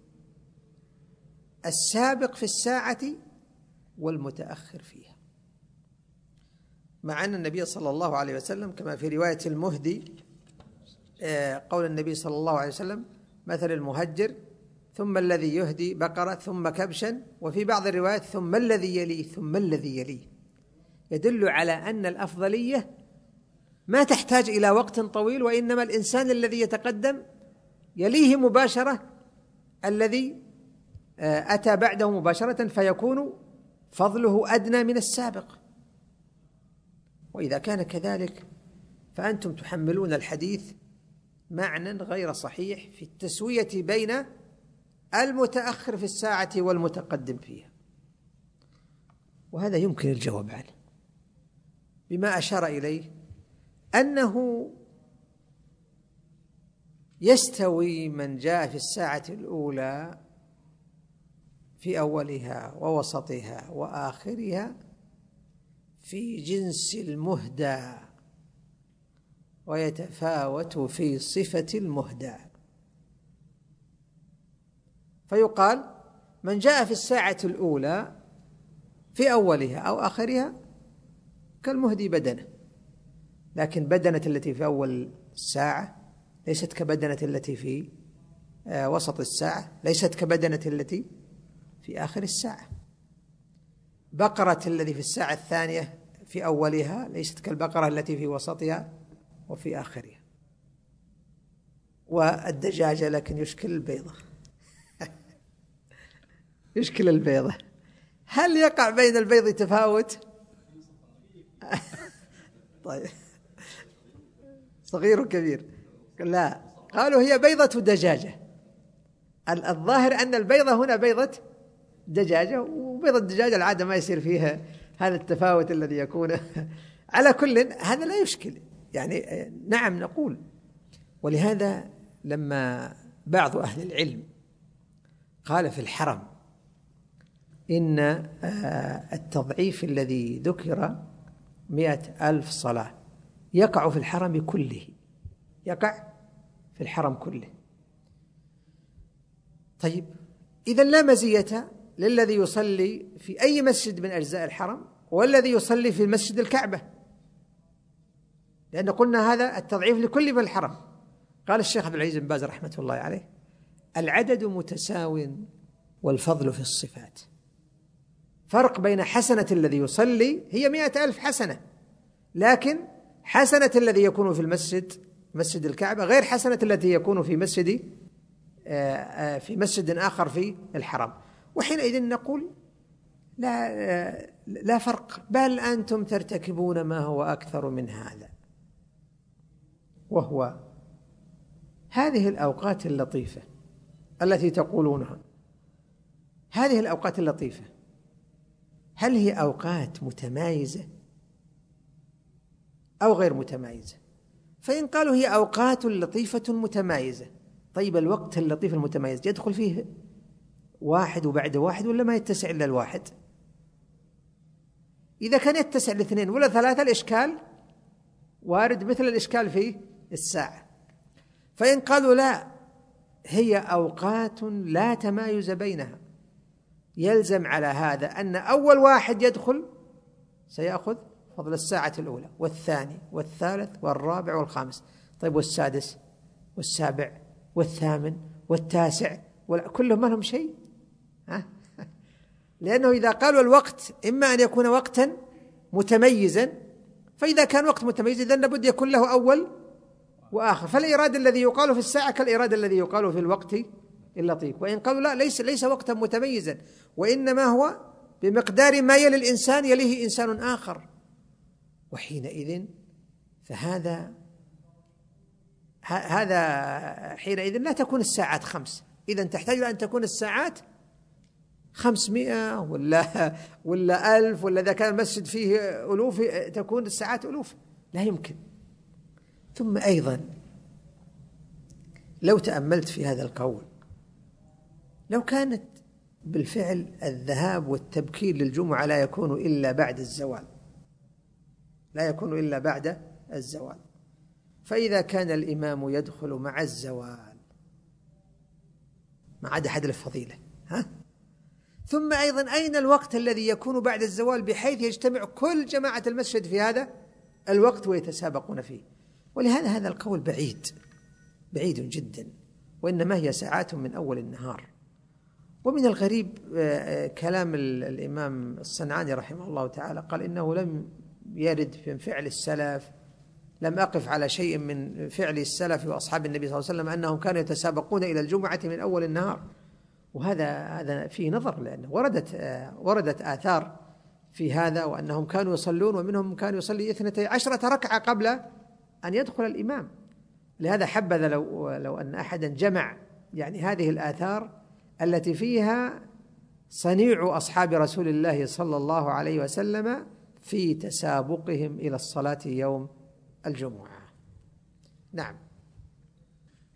السابق في 1 والمتأخر فيها، مع أن النبي صلى الله عليه وسلم كما في رواية المهدي قول النبي صلى الله عليه وسلم: مثل المهجر ثم الذي يهدي بقرة ثم كبشا، وفي بعض الروايات: ثم الذي يليه ثم الذي يليه، يدل على أن الأفضلية ما تحتاج إلى وقت طويل، وإنما الإنسان الذي يتقدم يليه مباشرة الذي أتى بعده مباشرة، فيكون فضله أدنى من السابق. وإذا كان كذلك فأنتم تحملون الحديث معنى غير صحيح في التسوية بين المتأخر في الساعة والمتقدم فيها، وهذا يمكن الجواب عنه بما أشار إليه، أنه يستوي من جاء في الساعة الأولى في أولها ووسطها وآخرها في جنس المهدى، ويتفاوت في صفة المهدى. فيقال من جاء في الساعة الأولى في أولها أو آخرها كالمهدي بدنه، لكن بدنة التي في أول الساعة ليست كبدنة التي في وسط الساعة، ليست كبدنة التي في آخر الساعة. بقرة الذي في الساعة الثانية في أولها ليست كالبقرة التي في وسطها وفي آخرها. والدجاجة لكن يشكل البيضة يشكل البيضة. هل يقع بين البيض تفاوت؟ طيب، صغير وكبير؟ لا، قالوا هي بيضة دجاجة. الظاهر أن البيضة هنا بيضة دجاجة، وبيضة الدجاجة العادة ما يصير فيها هذا التفاوت الذي يكون. على كل هذا لا يشكل، يعني نعم نقول. ولهذا لما بعض أهل العلم قال في الحرم إن التضعيف الذي ذكر 100,000 صلاة يقع في الحرم كله، يقع في الحرم كله. طيب، إذن لا مزية للذي يصلي في أي مسجد من أجزاء الحرم والذي يصلي في مسجد الكعبة، لأن قلنا هذا التضعيف لكل من الحرم. قال الشيخ عبد العزيز بن باز رحمة الله عليه: العدد متساو والفضل في الصفات. فرق بين حسنة الذي يصلي هي 100,000 حسنة، لكن حسنة الذي يكون في المسجد مسجد الكعبة غير حسنة التي يكون في مسجد آخر في الحرم. وحينئذ نقول لا فرق، بل أنتم ترتكبون ما هو أكثر من هذا، وهو هذه الأوقات اللطيفة التي تقولونها. هذه الأوقات اللطيفة هل هي أوقات متمايزة أو غير متمايزة؟ فإن قالوا هي أوقات لطيفة متمايزة، طيب الوقت اللطيف المتمايز يدخل فيه واحد وبعد واحد ولا ما يتسع إلا الواحد؟ إذا كان يتسع لاثنين ولا ثلاثة الإشكال وارد مثل الإشكال في الساعة. فإن قالوا لا، هي أوقات لا تمايز بينها، يلزم على هذا أن أول واحد يدخل سيأخذ فضل الساعة الأولى والثاني والثالث والرابع والخامس. طيب والسادس والسابع والثامن والتاسع كلهم ما لهم شيء؟ لأنه إذا قالوا الوقت إما أن يكون وقتا متميزا، فإذا كان وقت متميز إذن لابد يكون له أول وآخر. فالإيراد الذي يقال في الساعة كالإيراد الذي يقال في الوقت اللطيف. وإن قالوا لا، ليس وقتا متميزا، وإنما هو بمقدار ما يلي الإنسان يليه إنسان آخر، وحينئذ فهذا حينئذ لا تكون الساعات 5، إذن تحتاج أن تكون الساعات 500 ولا 1000، ولا إذا كان المسجد فيه ألوف تكون الساعات ألوف، لا يمكن. ثم أيضا لو تأملت في هذا القول، لو كانت بالفعل الذهاب والتبكير للجمعة لا يكون إلا بعد الزوال، لا يكون إلا بعد الزوال، فإذا كان الإمام يدخل مع الزوال ما عدا حد الفضيلة، ثم أيضا أين الوقت الذي يكون بعد الزوال بحيث يجتمع كل جماعة المسجد في هذا الوقت ويتسابقون فيه؟ ولهذا هذا القول بعيد جدا، وإنما هي ساعات من أول النهار. ومن الغريب كلام الإمام الصنعاني رحمه الله تعالى، قال إنه لم يرد في فعل السلف، لم أقف على شيء من فعل السلف وأصحاب النبي صلى الله عليه وسلم أنهم كانوا يتسابقون إلى الجمعة من أول النهار. وهذا فيه نظر، لأنه وردت آثار في هذا، وأنهم كانوا يصلون ومنهم كانوا يصلي 12 ركعة قبل أن يدخل الإمام. لهذا حبذا لو أن أحدا جمع يعني هذه الآثار التي فيها صنيع أصحاب رسول الله صلى الله عليه وسلم في تسابقهم إلى الصلاة يوم الجمعة. نعم.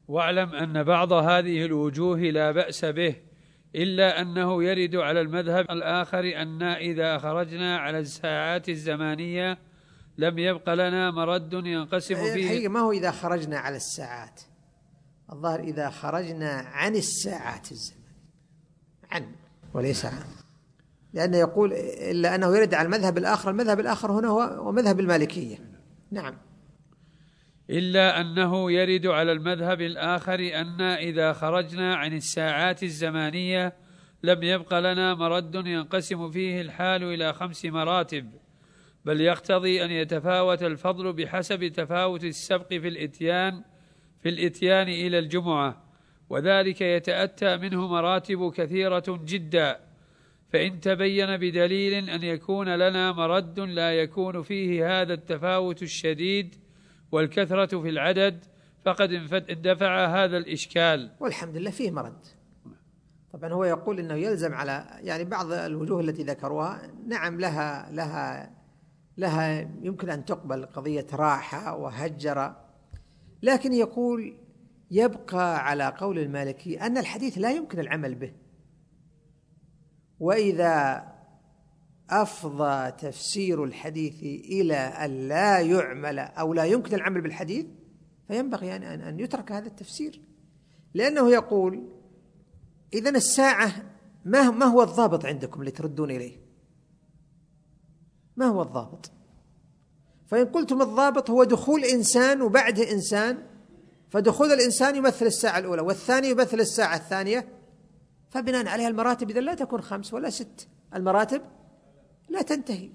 واعلم أن بعض هذه الوجوه لا بأس به، إلا أنه يرد على المذهب الآخر أن إذا خرجنا على الساعات الزمانية لم يبق لنا مرد ينقسم فيه. الحقيقة ما هو إذا خرجنا على الساعات، الظاهر إذا خرجنا عن الساعات الزمانية، عن وليس عن، لأنه يقول إلا أنه يرد على المذهب الآخر. المذهب الآخر هنا هو مذهب المالكية. نعم. إلا أنه يرد على المذهب الآخر أن إذا خرجنا عن الساعات الزمانية لم يبق لنا مرد ينقسم فيه الحال إلى 5 مراتب، بل يقتضي أن يتفاوت الفضل بحسب تفاوت السبق في الإتيان إلى الجمعة، وذلك يتأتى منه مراتب كثيرة جدا. فإن تبين بدليل أن يكون لنا مرد لا يكون فيه هذا التفاوت الشديد والكثرة في العدد فقد اندفع هذا الإشكال. والحمد لله فيه مرد. طبعا هو يقول إنه يلزم على يعني بعض الوجوه التي ذكروها، نعم لها يمكن أن تقبل قضية راحة وهجر، لكن يقول يبقى على قول المالكي أن الحديث لا يمكن العمل به، وإذا أفضى تفسير الحديث إلى أن لا يعمل أو لا يمكن العمل بالحديث فينبغي أن يترك هذا التفسير، لأنه يقول إذن الساعة ما هو الضابط عندكم اللي تردون إليه؟ ما هو الضابط؟ فإن قلتم الضابط هو دخول إنسان وبعده إنسان، فدخول الإنسان يمثل الساعة الأولى والثاني يمثل الساعة الثانية، فبناء عليها المراتب إذن لا تكون 5 ولا 6، المراتب لا تنتهي.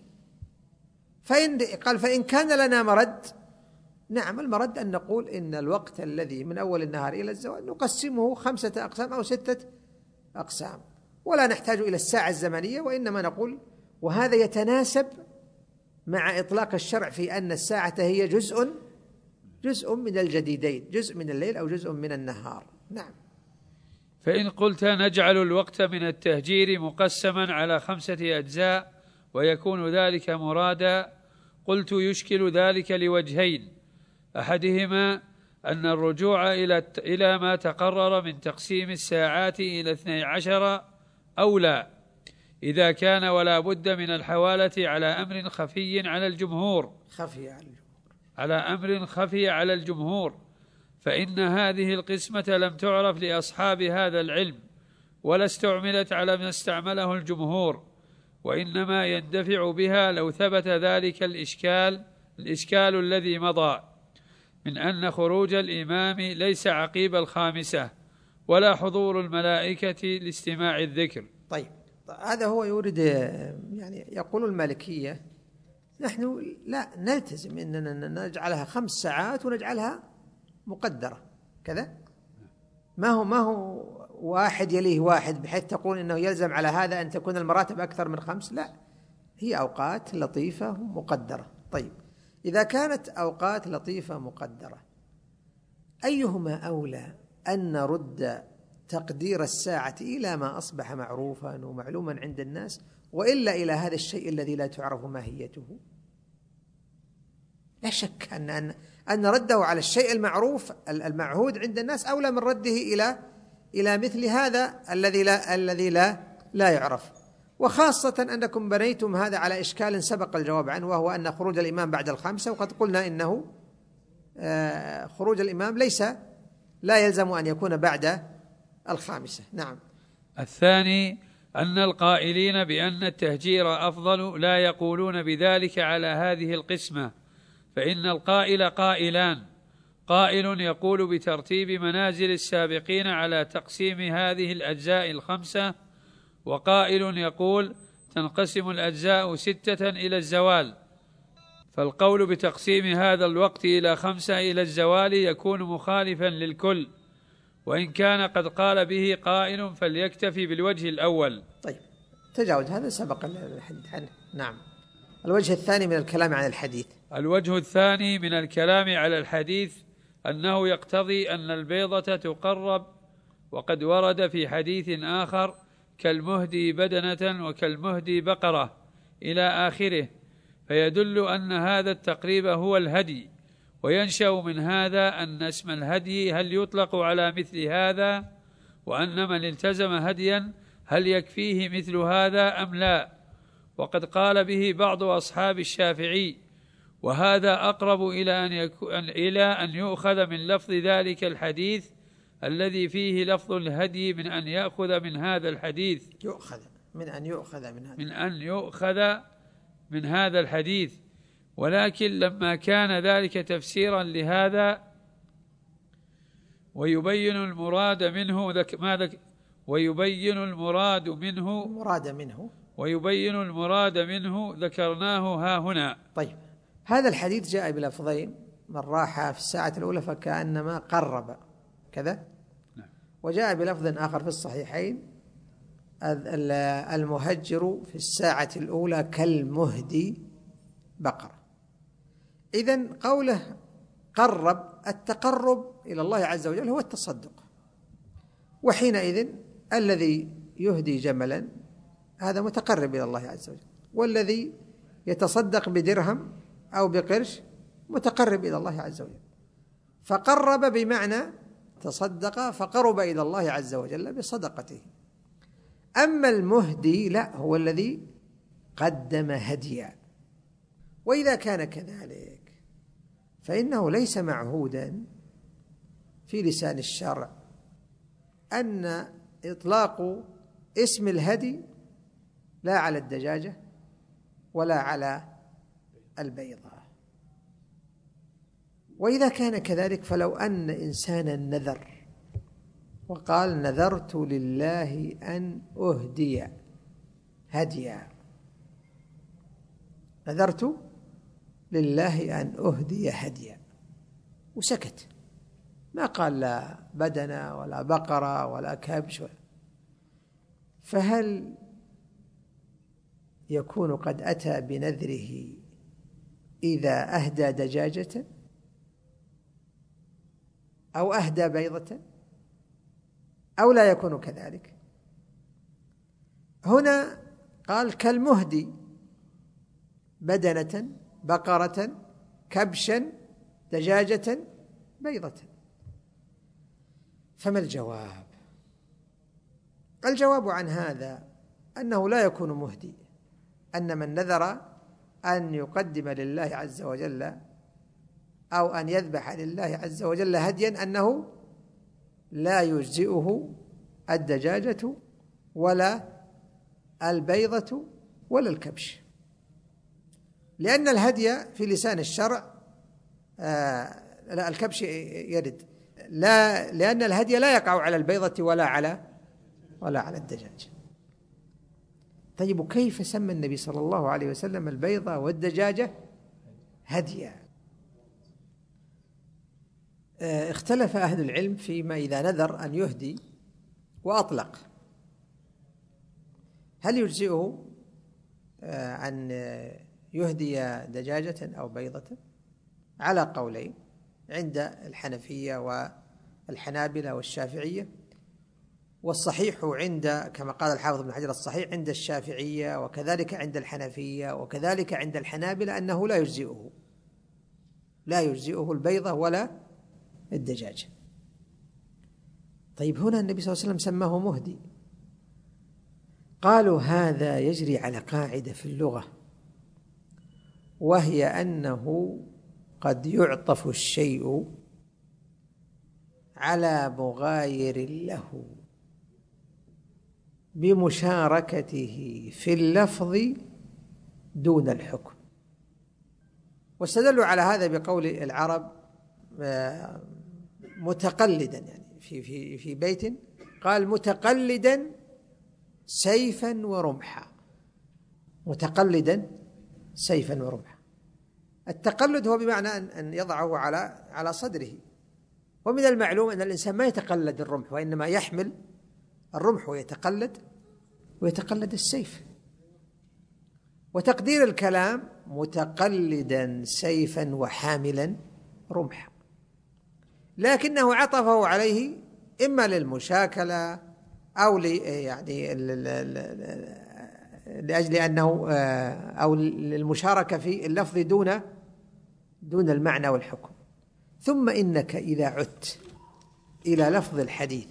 فإن كان لنا مرد، نعم المرد أن نقول إن الوقت الذي من أول النهار إلى الزوال نقسمه 5 أقسام أو 6 أقسام، ولا نحتاج إلى الساعة الزمنية، وإنما نقول وهذا يتناسب مع إطلاق الشرع في أن الساعة هي جزء من الجديدين، جزء من الليل أو جزء من النهار. نعم. فإن قلت نجعل الوقت من التهجير مقسما على 5 أجزاء ويكون ذلك مرادا، قلت يشكل ذلك لوجهين: أحدهما أن الرجوع إلى ما تقرر من تقسيم الساعات إلى 12 أولى إذا كان ولا بد من الحوالة على أمر خفي على الجمهور، فإن هذه القسمة لم تعرف لأصحاب هذا العلم ولا استعملت على ما استعمله الجمهور، وإنما يندفع بها لو ثبت ذلك الإشكال الذي مضى من أن خروج الإمام ليس عقيب 5 ولا حضور الملائكة لاستماع الذكر. طيب هذا هو يورد، يعني يقول المالكية نحن لا نلتزم أننا نجعلها 5 ساعات ونجعلها مقدرة كذا، ما هو واحد يليه واحد بحيث تقول إنه يلزم على هذا أن تكون المراتب أكثر من 5، لا، هي أوقات لطيفة مقدرة. طيب إذا كانت أوقات لطيفة مقدرة، أيهما أولى أن نرد تقدير الساعة إلى ما أصبح معروفا ومعلوما عند الناس، وإلا إلى هذا الشيء الذي لا تعرف ماهيته؟ لا شك أن رده على الشيء المعروف المعهود عند الناس أولى من رده إلى مثل هذا الذي لا يعرف، وخاصة أنكم بنيتم هذا على إشكال سبق الجواب عنه، وهو أن خروج الإمام بعد 5، وقد قلنا إنه خروج الإمام لا يلزم أن يكون بعد 5. نعم. الثاني أن القائلين بأن التهجير أفضل لا يقولون بذلك على هذه القسمة، فإن القائل قائلان: قائل يقول بترتيب منازل السابقين على تقسيم هذه الأجزاء 5، وقائل يقول تنقسم الأجزاء 6 إلى الزوال، فالقول بتقسيم هذا الوقت إلى 5 إلى الزوال يكون مخالفا للكل، وإن كان قد قال به قائل فليكتفي بالوجه الأول. طيب تجاوز هذا سبق الحديث عنه. نعم. الوجه الثاني من الكلام عن الحديث. الوجه الثاني من الكلام على الحديث أنه يقتضي أن البيضة تقرب، وقد ورد في حديث آخر: كالمهدي بدنة وكالمهدي بقرة إلى آخره، فيدل أن هذا التقريب هو الهدي، وينشأ من هذا أن اسم الهدي هل يطلق على مثل هذا، وأن من التزم هديا هل يكفيه مثل هذا أم لا؟ وقد قال به بعض أصحاب الشافعي، وهذا أقرب إلى أن يؤخذ من لفظ ذلك الحديث الذي فيه لفظ الهدي من أن يأخذ من هذا الحديث، من أن يؤخذ من هذا الحديث. ولكن لما كان ذلك تفسيرا لهذا ويبين المراد منه ذكرناه ها هنا. طيب، هذا الحديث جاء بلفظين: من راح في الساعة الأولى فكأنما قرب كذا، وجاء بلفظ آخر في الصحيحين: المهجر في الساعة الأولى كالمهدي بقرة. إذن قوله قرب، التقرب إلى الله عز وجل هو التصدق، وحينئذ الذي يهدي جملا هذا متقرب إلى الله عز وجل، والذي يتصدق بدرهم أو بقرش متقرب إلى الله عز وجل. فقرب بمعنى تصدق فقرب إلى الله عز وجل بصدقته. أما المهدي لا، هو الذي قدم هديا. وإذا كان كذلك فإنه ليس معهودا في لسان الشرع أن إطلاق اسم الهدي لا على الدجاجة ولا على البيضة. وإذا كان كذلك فلو أن إنسانا نذر وقال: نذرت لله أن أهدي هديا، نذرت لله أن أهدي هديا، وسكت، ما قال لا بدنة ولا بقرة ولا كبش، فهل يكون قد أتى بنذره إذا أهدى دجاجة أو أهدى بيضة، أو لا يكون كذلك؟ هنا قال كالمهدي: بدنة، بقرة، كبشا، دجاجة، بيضة. فما الجواب؟ الجواب عن هذا أنه لا يكون مهدي، أن من نذر أن يقدم لله عز وجل أو أن يذبح لله عز وجل هديا أنه لا يجزئه الدجاجة ولا البيضة ولا الكبش، لأن الهدي في لسان الشرع لا، الكبش يرد، لا، لأن الهدي لا يقع على البيضة ولا على الدجاج. طيب، وكيف سمى النبي صلى الله عليه وسلم البيضة والدجاجة هديا؟ اختلف أهل العلم فيما إذا نذر أن يهدي وأطلق، هل يجزئه أن يهدي دجاجة أو بيضة؟ على قولين عند الحنفية والحنابلة والشافعية، والصحيح عند، كما قال الحافظ ابن حجر، الصحيح عند الشافعية وكذلك عند الحنفية وكذلك عند الحنابلة أنه لا يجزئه البيضة ولا الدجاج. طيب، هنا النبي صلى الله عليه وسلم سماه مهدي. قالوا هذا يجري على قاعدة في اللغة، وهي أنه قد يعطف الشيء على مغاير له بمشاركته في اللفظ دون الحكم. واستدلوا على هذا بقول العرب متقلدا، يعني في بيت قال متقلدا سيفا ورمحا، متقلدا سيفا ورمحا. التقلد هو بمعنى أن يضعه على صدره، ومن المعلوم أن الإنسان ما يتقلد الرمح، وإنما يحمل الرمح ويتقلد السيف. وتقدير الكلام متقلدا سيفا وحاملا رمحا، لكنه عطفه عليه إما للمشاكلة أو لأجل أنه أو للمشاركة في اللفظ دون المعنى والحكم. ثم إنك إذا عدت إلى لفظ الحديث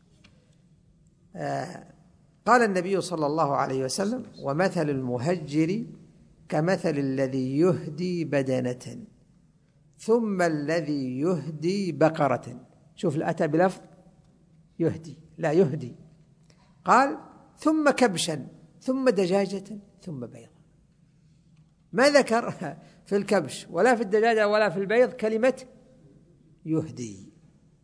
قال النبي صلى الله عليه وسلم: ومثل المهجر كمثل الذي يهدي بدنة ثم الذي يهدي بقرة. شوف، أتى بلفظ يهدي لا يهدي، قال ثم كبشا ثم دجاجة ثم بيضا. ما ذكر في الكبش ولا في الدجاجة ولا في البيض كلمة يهدي.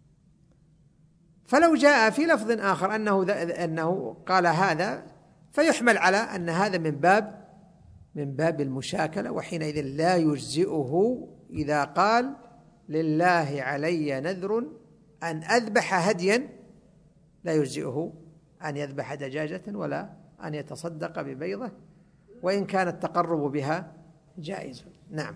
فلو جاء في لفظ آخر أنه قال هذا فيحمل على أن هذا من باب المشاكلة، وحينئذ لا يجزئه إذا قال: لله علي نذر أن أذبح هديا، لا يجزئه أن يذبح دجاجة ولا أن يتصدق ببيضة، وإن كان التقرب بها جائز. نعم.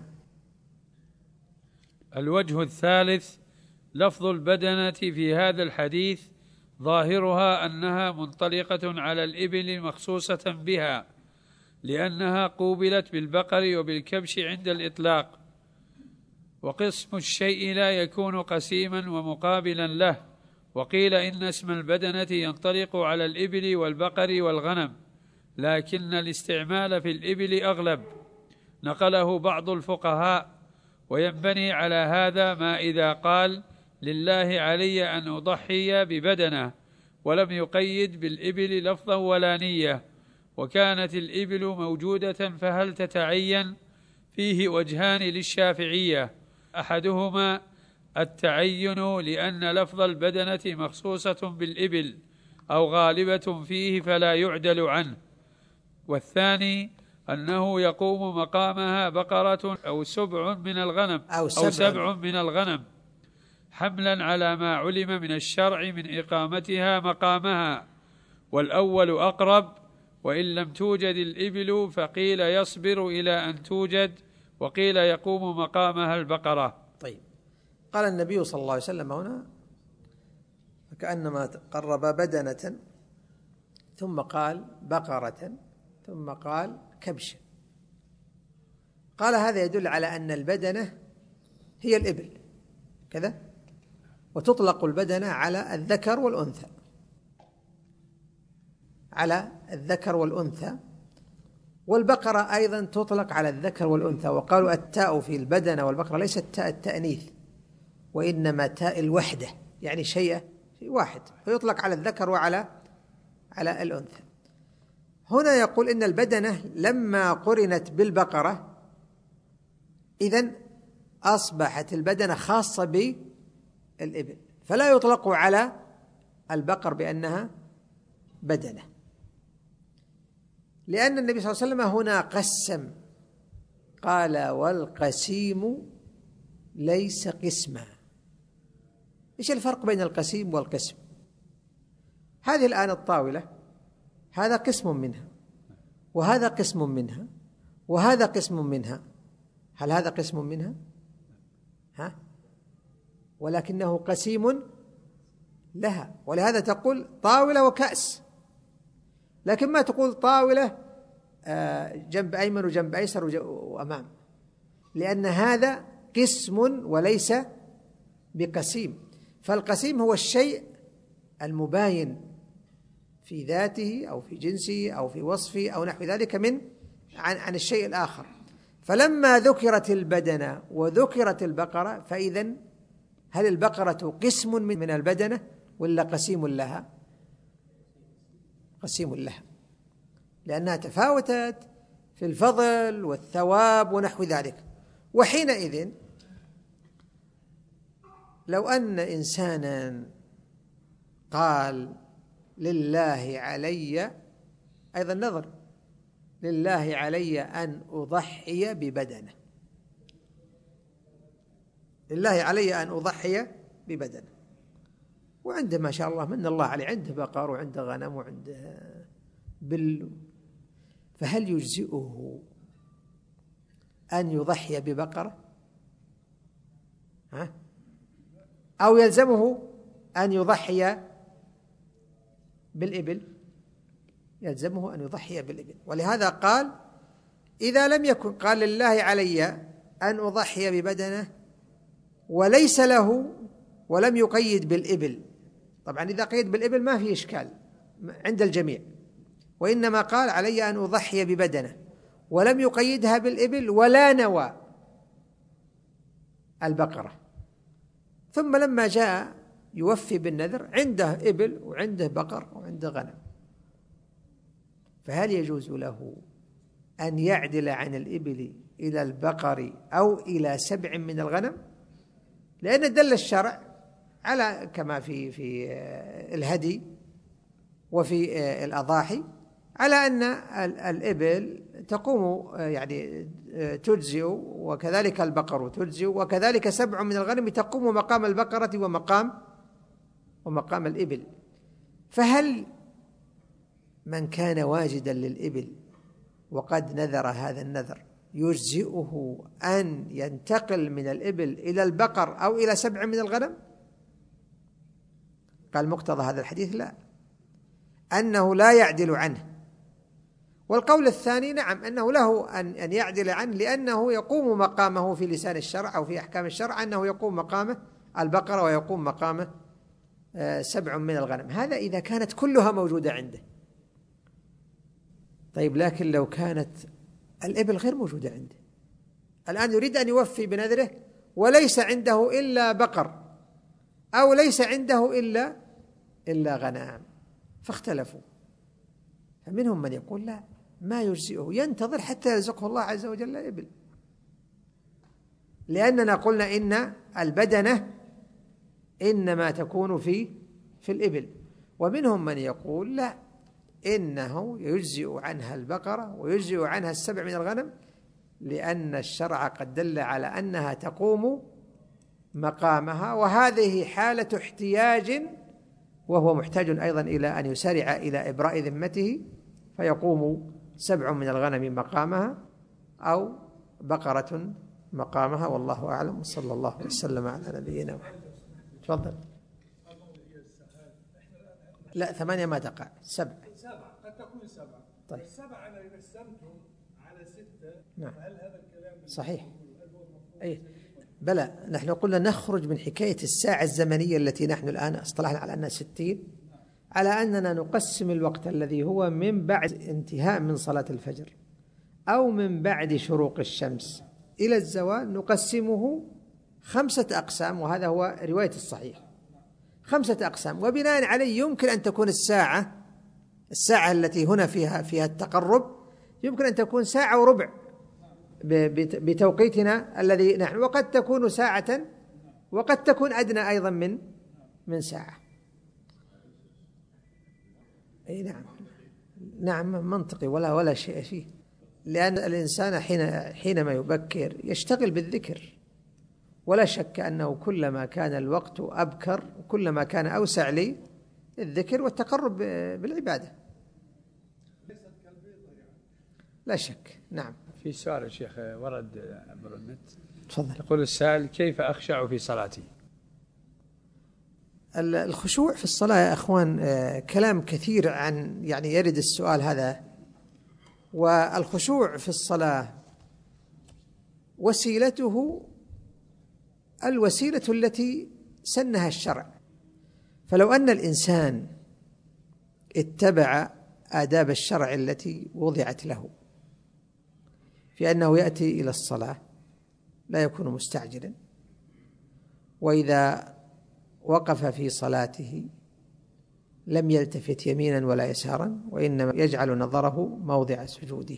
الوجه الثالث: لفظ البدنة في هذا الحديث ظاهرها أنها منطلقة على الإبل مخصوصة بها، لأنها قوبلت بالبقر وبالكبش عند الإطلاق، وقسم الشيء لا يكون قسيما ومقابلا له. وقيل إن اسم البدنة ينطلق على الإبل والبقر والغنم، لكن الاستعمال في الإبل أغلب، نقله بعض الفقهاء. وينبني على هذا ما إذا قال: لله علي أن أضحي ببدنة، ولم يقيد بالإبل لفظا ولا نية، وكانت الإبل موجودة، فهل تتعين؟ فيه وجهان للشافعية: أحدهما التعين لأن لفظ البدنة مخصوصة بالإبل أو غالبة فيه فلا يعدل عنه، والثاني أنه يقوم مقامها بقرة أو سبع من الغنم حملا على ما علم من الشرع من إقامتها مقامها، والأول أقرب. وإن لم توجد الإبل فقيل يصبر إلى أن توجد، وقيل يقوم مقامها البقرة. طيب، قال النبي صلى الله عليه وسلم هنا فكأنما قرب بدنة، ثم قال بقرة، ثم قال كبش. قال هذا يدل على أن البدنة هي الإبل كذا، وتطلق البدنة على الذكر والأنثى، والبقرة أيضا تطلق على الذكر والأنثى. وقالوا التاء في البدنة والبقرة ليست تاء التأنيث، وإنما تاء الوحدة، يعني شيء واحد، فيطلق على الذكر وعلى الأنثى. هنا يقول إن البدنة لما قرنت بالبقرة إذن أصبحت البدنة خاصة بالإبل، فلا يطلق على البقر بأنها بدنة، لأن النبي صلى الله عليه وسلم هنا قسم، قال: والقسيم ليس قسما. إيش الفرق بين القسيم والقسم؟ هذه الآن الطاولة، هذا قسم منها، وهذا قسم منها، وهذا قسم منها. هل هذا قسم منها؟ ولكنه قسيم لها، ولهذا تقول طاولة وكأس، لكن ما تقول طاولة جنب أيمن وجنب أيسر وأمام، لأن هذا قسم وليس بقسيم. فالقسيم هو الشيء المباين في ذاته أو في جنسه أو في وصفه أو نحو ذلك عن الشيء الآخر. فلما ذكرت البدنة وذكرت البقرة، فإذن هل البقرة قسم من البدنة ولا قسيم لها؟ قسيم لها، لأنها تفاوتت في الفضل والثواب ونحو ذلك. وحينئذ لو أن إنسانا قال: لله علي، أيضا نظر، لله علي أن أضحي ببدنة، لله علي أن أضحي ببدنة، وعنده ما شاء الله من الله عليه، عنده بقر وعنده غنم وعنده بل، فهل يجزئه أن يضحي ببقرة أو يلزمه أن يضحي بالإبل؟ يلزمه أن يضحي بالإبل. ولهذا قال: إذا لم يكن، قال: لله علي أن أضحي ببدنة وليس له ولم يقيد بالإبل. طبعا إذا قيد بالإبل ما في إشكال عند الجميع، وإنما قال علي أن أضحي ببدنه، ولم يقيدها بالإبل ولا نوى البقرة. ثم لما جاء يوفي بالنذر عنده إبل وعنده بقر وعنده غنم، فهل يجوز له أن يعدل عن الإبل إلى البقر أو إلى 7 من الغنم؟ لأن دل الشرع على كما في الهدي وفي الأضاحي على أن الإبل تقوم يعني تجزئ، وكذلك البقر تجزئ، وكذلك 7 من الغنم تقوم مقام البقرة ومقام الإبل. فهل من كان واجدا للإبل وقد نذر هذا النذر يجزئه أن ينتقل من الإبل إلى البقر أو إلى 7 من الغنم؟ قال مقتضى هذا الحديث لا، أنه لا يعدل عنه. والقول الثاني نعم، أنه له أن يعدل عنه، لأنه يقوم مقامه في لسان الشرع أو في أحكام الشرع، أنه يقوم مقامه البقرة ويقوم مقامه 7 من الغنم. هذا إذا كانت كلها موجودة عنده. طيب لكن لو كانت الإبل غير موجودة عنده، الآن يريد أن يوفي بنذره وليس عنده إلا بقر أو ليس عنده إلا غنم، فاختلفوا. فمنهم من يقول لا، ما يجزئه، ينتظر حتى يرزقه الله عز وجل إبل، لأننا قلنا إن البدنة إنما تكون في الإبل. ومنهم من يقول لا، إنه يجزئ عنها البقرة ويجزئ عنها 7 من الغنم، لأن الشرع قد دل على أنها تقوم مقامها، وهذه حالة احتياج، وهو محتاج أيضا إلى أن يسارع إلى إبراء ذمته، فيقوم 7 من الغنم مقامها أو بقرة مقامها. والله أعلم، صلى الله وسلم على نبينا محمد. تفضل. لا 8 ما تقع، 7 قد تكون 7. طيب 7 أنا قسمتهم على 6. نعم هل هذا الكلام صحيح؟ أي بلى، نحن قلنا نخرج من حكاية الساعة الزمنية التي نحن الآن اصطلحنا على أنها 60، على أننا نقسم الوقت الذي هو من بعد انتهاء من صلاة الفجر أو من بعد شروق الشمس إلى الزوال، نقسمه 5 أقسام، وهذا هو رواية الصحيح، 5 أقسام. وبناء عليه يمكن أن تكون الساعة التي هنا فيها التقرب يمكن أن تكون 1 ساعة وربع بتوقيتنا الذي نحن، وقد تكون 1 ساعة، وقد تكون أدنى أيضا من ساعة. أي نعم منطقي ولا شيء فيه، لأن الإنسان حينما يبكر يشتغل بالذكر، ولا شك أنه كلما كان الوقت أبكر كلما كان أوسع لي الذكر والتقرب بالعبادة، لا شك. نعم. في سؤال يا شيخ ورد عبر النت. تفضل. يقول السائل: كيف أخشع في صلاتي؟ الخشوع في الصلاة يا أخوان كلام كثير عن يعني يرد السؤال هذا. والخشوع في الصلاة وسيلته الوسيلة التي سنها الشرع. فلو أن الإنسان اتبع آداب الشرع التي وضعت له في أنه يأتي إلى الصلاة لا يكون مستعجلا، وإذا وقف في صلاته لم يلتفت يمينا ولا يسارا، وإنما يجعل نظره موضع سجوده،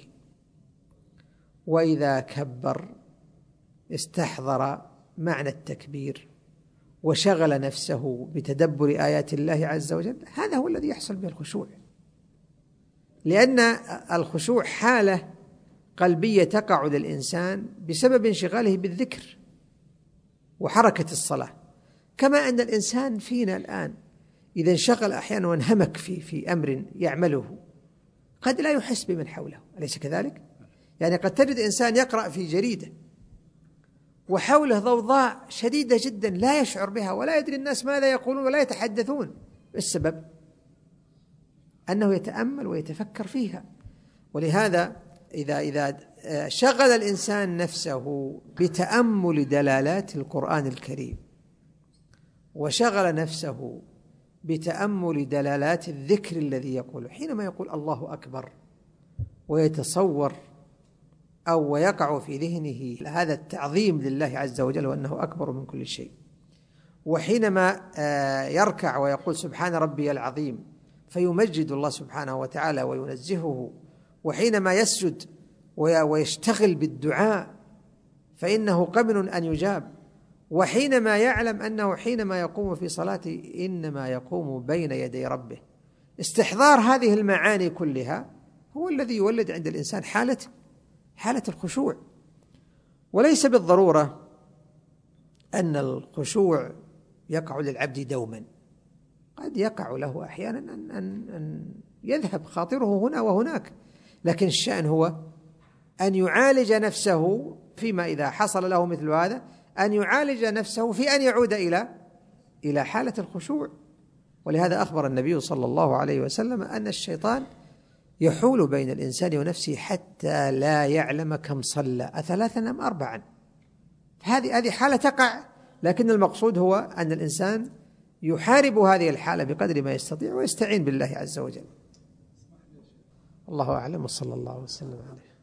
وإذا كبر استحضر معنى التكبير وشغل نفسه بتدبر آيات الله عز وجل، هذا هو الذي يحصل به الخشوع. لأن الخشوع حالة قلبية تقع للإنسان بسبب انشغاله بالذكر وحركة الصلاة، كما أن الإنسان فينا الآن إذا انشغل أحيانا وانهمك في أمر يعمله قد لا يحس بمن حوله، أليس كذلك؟ يعني قد تجد إنسان يقرأ في جريدة وحوله ضوضاء شديدة جدا لا يشعر بها ولا يدري الناس ماذا يقولون ولا يتحدثون، السبب أنه يتأمل ويتفكر فيها. ولهذا إذا شغل الإنسان نفسه بتأمل دلالات القرآن الكريم، وشغل نفسه بتأمل دلالات الذكر الذي يقوله، حينما يقول الله أكبر ويتصور أو ويقع في ذهنه هذا التعظيم لله عز وجل وأنه أكبر من كل شيء، وحينما يركع ويقول سبحان ربي العظيم فيمجد الله سبحانه وتعالى وينزهه، وحينما يسجد ويشتغل بالدعاء فإنه قبل أن يجاب، وحينما يعلم أنه حينما يقوم في صلاته إنما يقوم بين يدي ربه، استحضار هذه المعاني كلها هو الذي يولد عند الإنسان حالة الخشوع. وليس بالضرورة أن الخشوع يقع للعبد دوما، قد يقع له أحيانا أن يذهب خاطره هنا وهناك، لكن الشأن هو أن يعالج نفسه فيما إذا حصل له مثل هذا، أن يعالج نفسه في أن يعود إلى حالة الخشوع. ولهذا أخبر النبي صلى الله عليه وسلم أن الشيطان يحول بين الإنسان ونفسه حتى لا يعلم كم صلى، أثلاثا أم أربعا. هذه حالة تقع، لكن المقصود هو أن الإنسان يحارب هذه الحالة بقدر ما يستطيع ويستعين بالله عز وجل. الله أعلم، وصلى الله وسلم عليه.